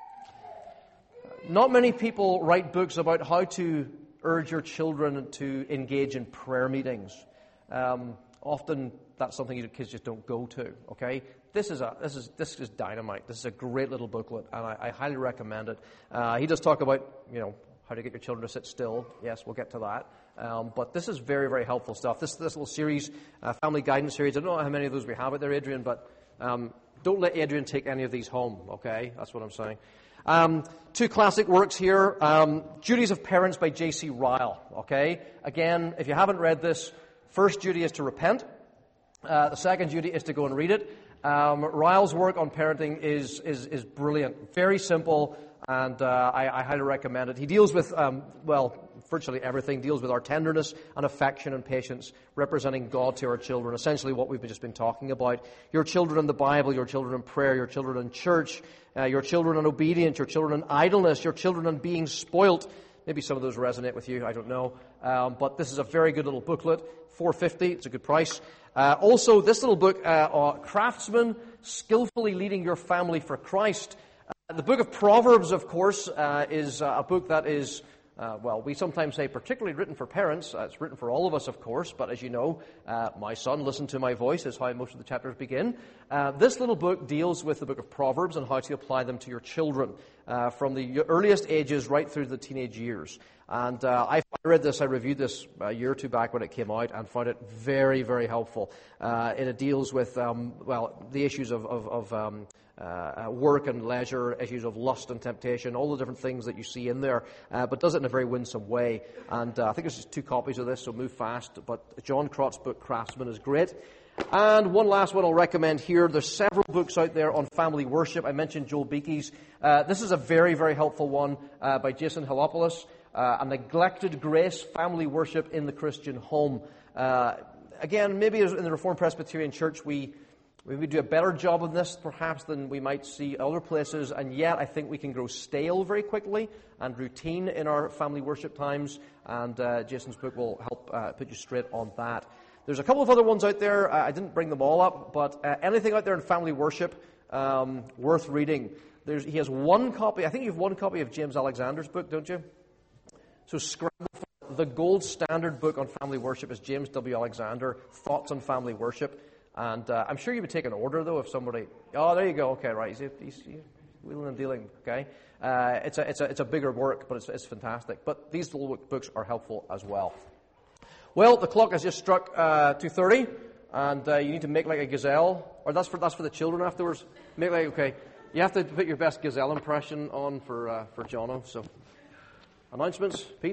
Not many people write books about how to urge your children to engage in prayer meetings. Um, often that's something your kids just don't go to. Okay, this is a this is this is dynamite. This is a great little booklet, and I, I highly recommend it. Uh, he does talk about you know. how to get your children to sit still. Yes, we'll get to that. Um, but this is very, very helpful stuff. This this little series, uh, Family Guidance series, I don't know how many of those we have out there, Adrian, but um, don't let Adrian take any of these home, okay? That's what I'm saying. Um, two classic works here. Um, Duties of Parents by J C Ryle, okay? Again, if you haven't read this, first duty is to repent. Uh, the second duty is to go and read it. Um, Ryle's work on parenting is, is, is brilliant. Very simple. And uh, I, I highly recommend it. He deals with, um, well, virtually everything. Deals with our tenderness and affection and patience, representing God to our children. Essentially what we've just been talking about. Your children in the Bible, your children in prayer, your children in church, uh, your children in obedience, your children in idleness, your children in being spoilt. Maybe some of those resonate with you, I don't know. Um, but this is a very good little booklet. four fifty, it's a good price. Uh, also, this little book, uh, uh, Craftsman, Skillfully Leading Your Family for Christ. The book of Proverbs, of course, uh, is uh, a book that is, uh, well, we sometimes say particularly written for parents. Uh, it's written for all of us, of course, but as you know, uh, my son, listen to my voice is how most of the chapters begin. Uh, this little book deals with the book of Proverbs and how to apply them to your children uh, from the earliest ages right through the teenage years. And uh, I read this, I reviewed this a year or two back when it came out and found it very, very helpful. Uh, and it deals with, um, well, the issues of, of, of um, uh, work and leisure, issues of lust and temptation, all the different things that you see in there, uh, but does it in a very winsome way. And uh, I think there's just two copies of this, so move fast. But John Crott's book, Craftsman, is great. And one last one I'll recommend here. There's several books out there on family worship. I mentioned Joel Beakey's. Uh, this is a very, very helpful one uh, by Jason Helopoulos. Uh, a neglected grace, family worship in the Christian home. Uh, again, maybe in the Reformed Presbyterian Church, we we would do a better job of this, perhaps, than we might see other places. And yet, I think we can grow stale very quickly and routine in our family worship times. And uh, Jason's book will help uh, put you straight on that. There's a couple of other ones out there. I didn't bring them all up, but uh, anything out there in family worship um, worth reading. There's, he has one copy. I think you have one copy of James Alexander's book, don't you? So scramble for the gold standard book on family worship is James W. Alexander, Thoughts on Family Worship. And uh, I'm sure you would take an order, though, if somebody... Oh, there you go. Okay, right. He's, he's, he's wheeling and dealing. Okay. Uh, it's, a, it's, a, it's a bigger work, but it's, it's fantastic. But these little books are helpful as well. Well, the clock has just struck uh, two thirty. and uh, you need to make like a gazelle, or that's for that's for the children afterwards. Make like okay, you have to put your best gazelle impression on for uh, for Jono. So, announcements, Pete.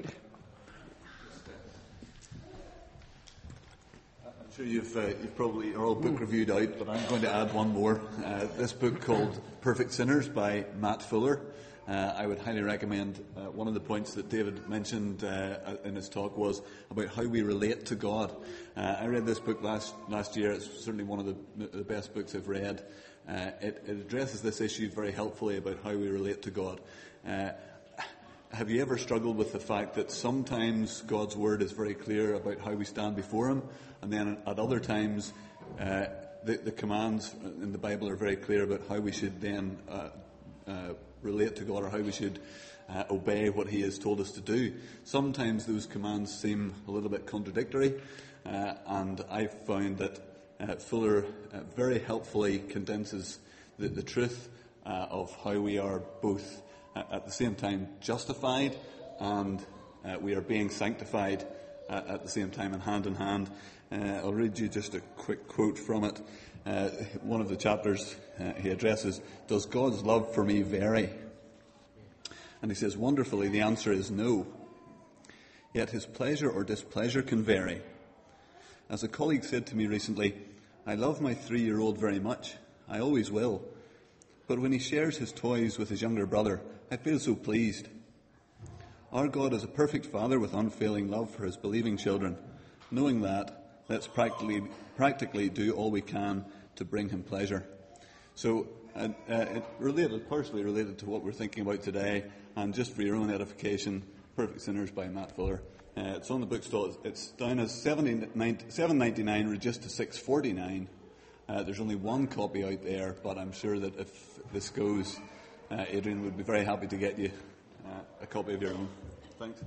I'm sure you've uh, you've probably are all book reviewed out, but I'm going to add one more. Uh, this book called Perfect Sinners by Matt Fuller. Uh, I would highly recommend. Uh, one of the points that David mentioned uh, in his talk was about how we relate to God. Uh, I read this book last last year. It's certainly one of the, the best books I've read. Uh, it, it addresses this issue very helpfully about how we relate to God. Uh, have you ever struggled with the fact that sometimes God's word is very clear about how we stand before Him, and then at other times uh, the, the commands in the Bible are very clear about how we should then uh, uh, relate to God, or how we should uh, obey what He has told us to do. Sometimes those commands seem a little bit contradictory, uh, and I've found that uh, Fuller uh, very helpfully condenses the, the truth uh, of how we are both uh, at the same time justified and uh, we are being sanctified uh, at the same time, and hand in hand. Uh, I'll read you just a quick quote from it. Uh, one of the chapters uh, he addresses, does God's love for me vary? And he says, wonderfully, the answer is no. Yet His pleasure or displeasure can vary. As a colleague said to me recently, I love my three-year-old very much. I always will. But when he shares his toys with his younger brother, I feel so pleased. Our God is a perfect Father with unfailing love for His believing children. Knowing that, let's practically, practically do all we can to bring Him pleasure. So, uh, uh, it related, partially related to what we're thinking about today, and just for your own edification, Perfect Sinners by Matt Fuller. Uh, it's on the bookstall. It's down as seven ninety-nine, reduced to six forty-nine. Uh, there's only one copy out there, but I'm sure that if this goes, uh, Adrian would be very happy to get you uh, a copy of your own. Thanks.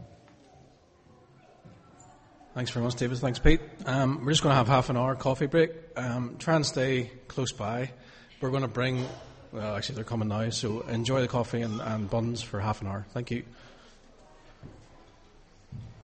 Thanks very much, David. Thanks, Pete. Um, we're just going to have half an hour coffee break. Um, try and stay close by. We're going to bring, well, actually they're coming now, so enjoy the coffee and, and buns for half an hour. Thank you.